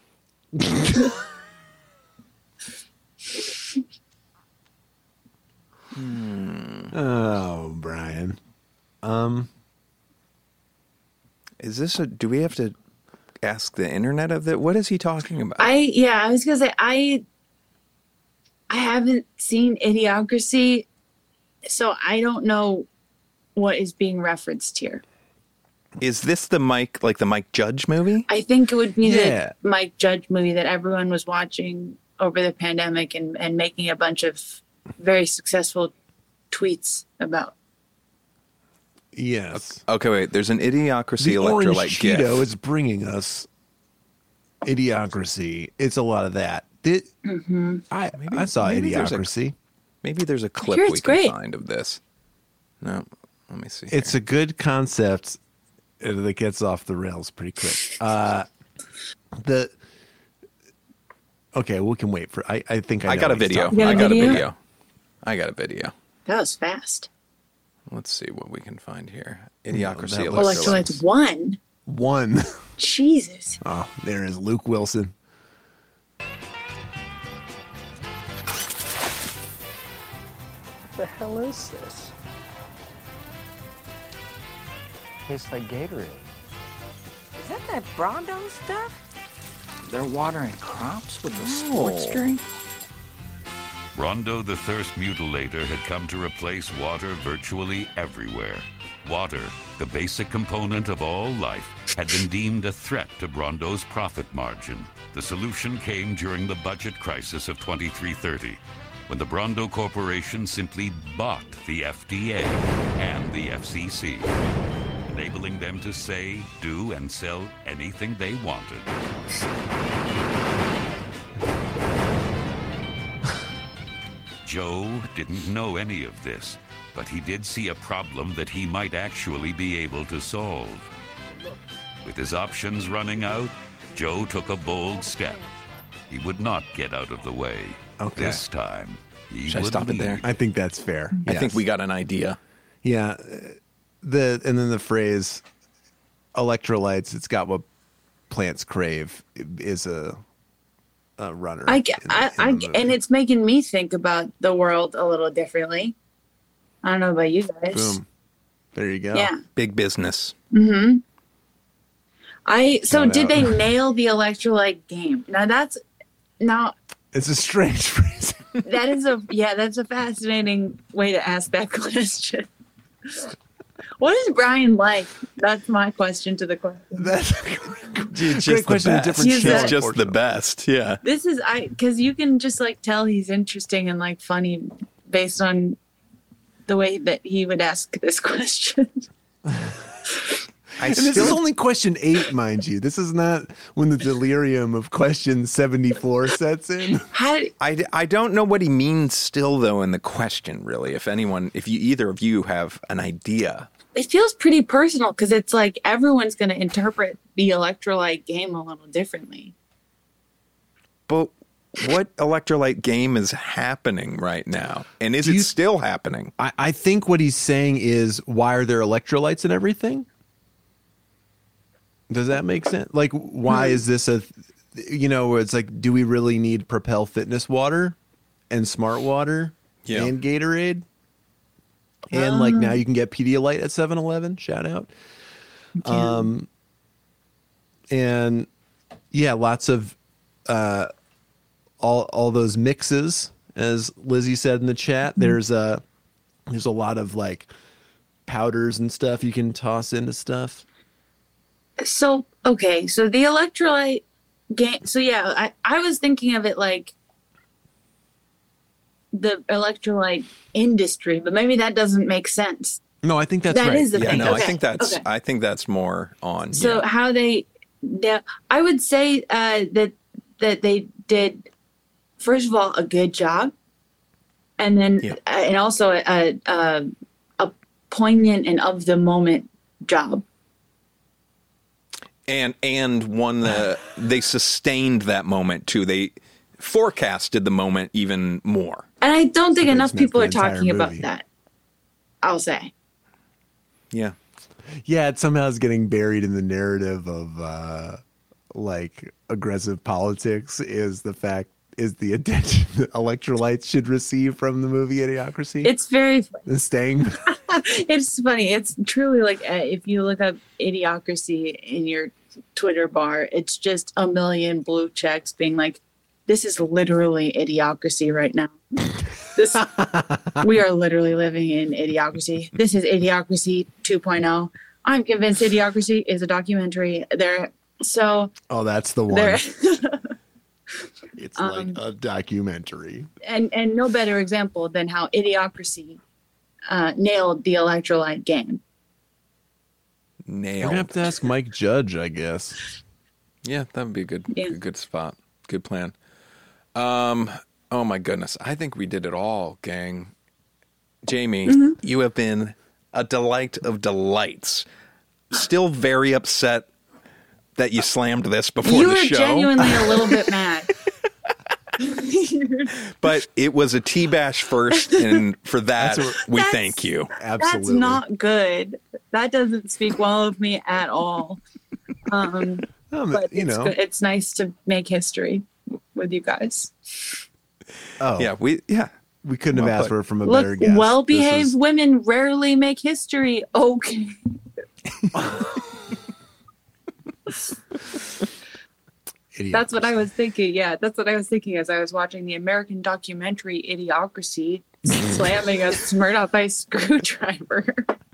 Oh, Brian. Is this do we have to ask the internet of it? What is he talking about? I was gonna say I haven't seen Idiocracy, so I don't know what is being referenced here. Is this the Mike Judge movie? I think it would be Yeah. the Mike Judge movie that everyone was watching over the pandemic and making a bunch of very successful tweets about. Yes. Okay, wait. There's an Idiocracy The orange electrolyte Cheeto GIF. is bringing us Idiocracy. It's a lot of that. I saw maybe there's a- Idiocracy. Maybe there's a clip hear we it's can great. find of this. No, let me see. It's a good concept that gets off the rails pretty quick. Okay, we can wait for. I think I know got a what he's video. talking You I got a got a video? video. I got a video. That was fast. Let's see what we can find here. Idiocracy that Electrolytes 1. One. Jesus. Oh, there is Luke Wilson. The hell is this? Tastes like Gatorade. Is that Brondo stuff? They're watering crops with the sports drink? Rondo the Thirst Mutilator had come to replace water virtually everywhere. Water, the basic component of all life, had been deemed a threat to Brondo's profit margin. The solution came during the budget crisis of 2330, when the Brondo Corporation simply bought the FDA and the FCC, enabling them to say, do, and sell anything they wanted. Joe didn't know any of this, but he did see a problem that he might actually be able to solve. With his options running out, Joe took a bold step. He would not get out of the way. Okay. This time, he Should I would stop it there? lead. I think that's fair. I think Yes. we got an idea. Yeah. And then the phrase electrolytes, it's got what plants crave, is a runner. in the movie. And it's making me think about the world a little differently. I don't know about you guys. Boom. There you go. Yeah. Big business. So Shout did out. they nail the electrolyte game? Now It's a strange phrase. that's a fascinating way to ask that question. What is Brian like? That's my question to the question. That's Dude, great question. A different He's channel, He's just the unfortunately. best. Yeah. This is because you can just like tell he's interesting and like funny based on the way that he would ask this question. I And this is only question 8, mind you. This is not when the delirium of question 74 sets in. I don't know what he means still though in the question really. If either of you have an idea. It feels pretty personal because it's like everyone's going to interpret the electrolyte game a little differently. But what electrolyte game is happening right now? And is it still happening? I think what he's saying is, why are there electrolytes in everything? Does that make sense? Like, why is this where it's like, do we really need Propel Fitness water and Smart Water and Gatorade? And like now you can get Pedialyte at 7-Eleven. Shout out. And yeah, lots of all those mixes, as Lizzie said in the chat. There's a lot of like powders and stuff you can toss into stuff. So the electrolyte game. So yeah, I was thinking of it like the electrolyte industry, but maybe that doesn't make sense. No, I think that's That right. is the Yeah, thing. no, Okay. I think that's more on. So how I would say that they did, first of all, a good job, and then and also a poignant and of the moment job. And one that they sustained that moment too. They forecasted the moment even more. And I don't think enough meant people the are talking entire about movie. that. I'll say. Yeah. Yeah, it somehow is getting buried in the narrative of like aggressive politics is the attention that electrolytes should receive from the movie Idiocracy. It's very funny. The staying. It's funny. It's truly like if you look up Idiocracy in your Twitter bar, it's just a million blue checks being like, this is literally Idiocracy right now. We are literally living in Idiocracy. This is Idiocracy 2.0. I'm convinced Idiocracy is a documentary. Oh, that's the one. It's like a documentary. And no better example than how Idiocracy nailed the electrolyte game. Nailed. We're gonna have to ask Mike Judge, I guess. Yeah, that would be a good spot. Good plan. Oh my goodness. I think we did it all, gang. Jamie, you have been a delight of delights. Still very upset that you slammed this before the show. You were genuinely a little bit mad. But it was a T-Bash first, and for that, we thank you. Absolutely. That's not good. That doesn't speak well of me at all. But it's nice to make history with you guys. Oh. Yeah, we couldn't have asked for it from a better guest. Well-behaved women rarely make history. Okay. That's what I was thinking. Yeah, that's what I was thinking as I was watching the American documentary Idiocracy, slamming a Smirnoff Ice screwdriver.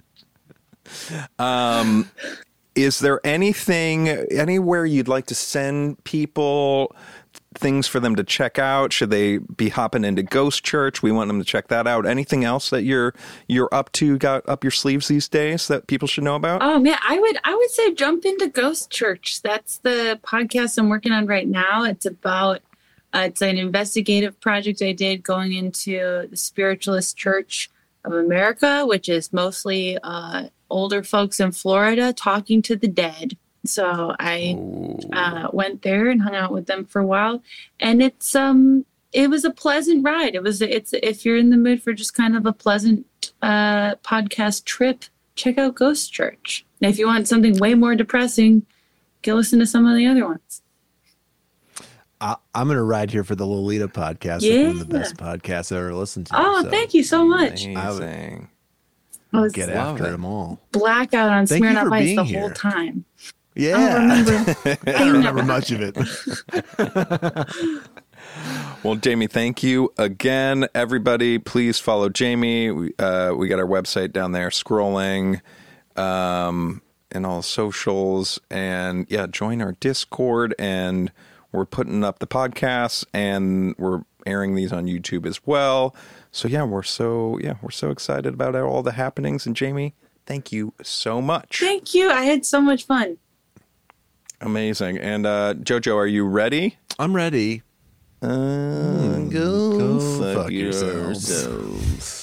Is there anywhere you'd like to send people, things for them to check out? Should they be hopping into Ghost Church? We want them to check that out. Anything else that you're up to, got up your sleeves these days that people should know about? Oh man, I would say jump into Ghost Church. That's the podcast I'm working on right now. It's about it's an investigative project I did going into the Spiritualist Church of America, which is mostly older folks in Florida talking to the dead. So I went there and hung out with them for a while, and it was a pleasant ride. It's if you're in the mood for just kind of a pleasant podcast trip, check out Ghost Church. And if you want something way more depressing, go listen to some of the other ones. I'm going to ride here for the Lolita podcast. Yeah. It's one of the best podcasts I've ever listened to. Oh, thank you so much. Amazing. I was Get after them all. Blackout on Thank you Smirnoff for Ice being the here. whole time. Yeah. I don't remember much of it. Well, Jamie, thank you again. Everybody, please follow Jamie. We got our website down there scrolling, and all socials. And yeah, join our Discord. And we're putting up the podcasts, and we're airing these on YouTube as well. So we're so excited about all the happenings. And Jamie, thank you so much. Thank you. I had so much fun. Amazing. And Jojo, are you ready? I'm ready. Go fuck yourselves. yourselves.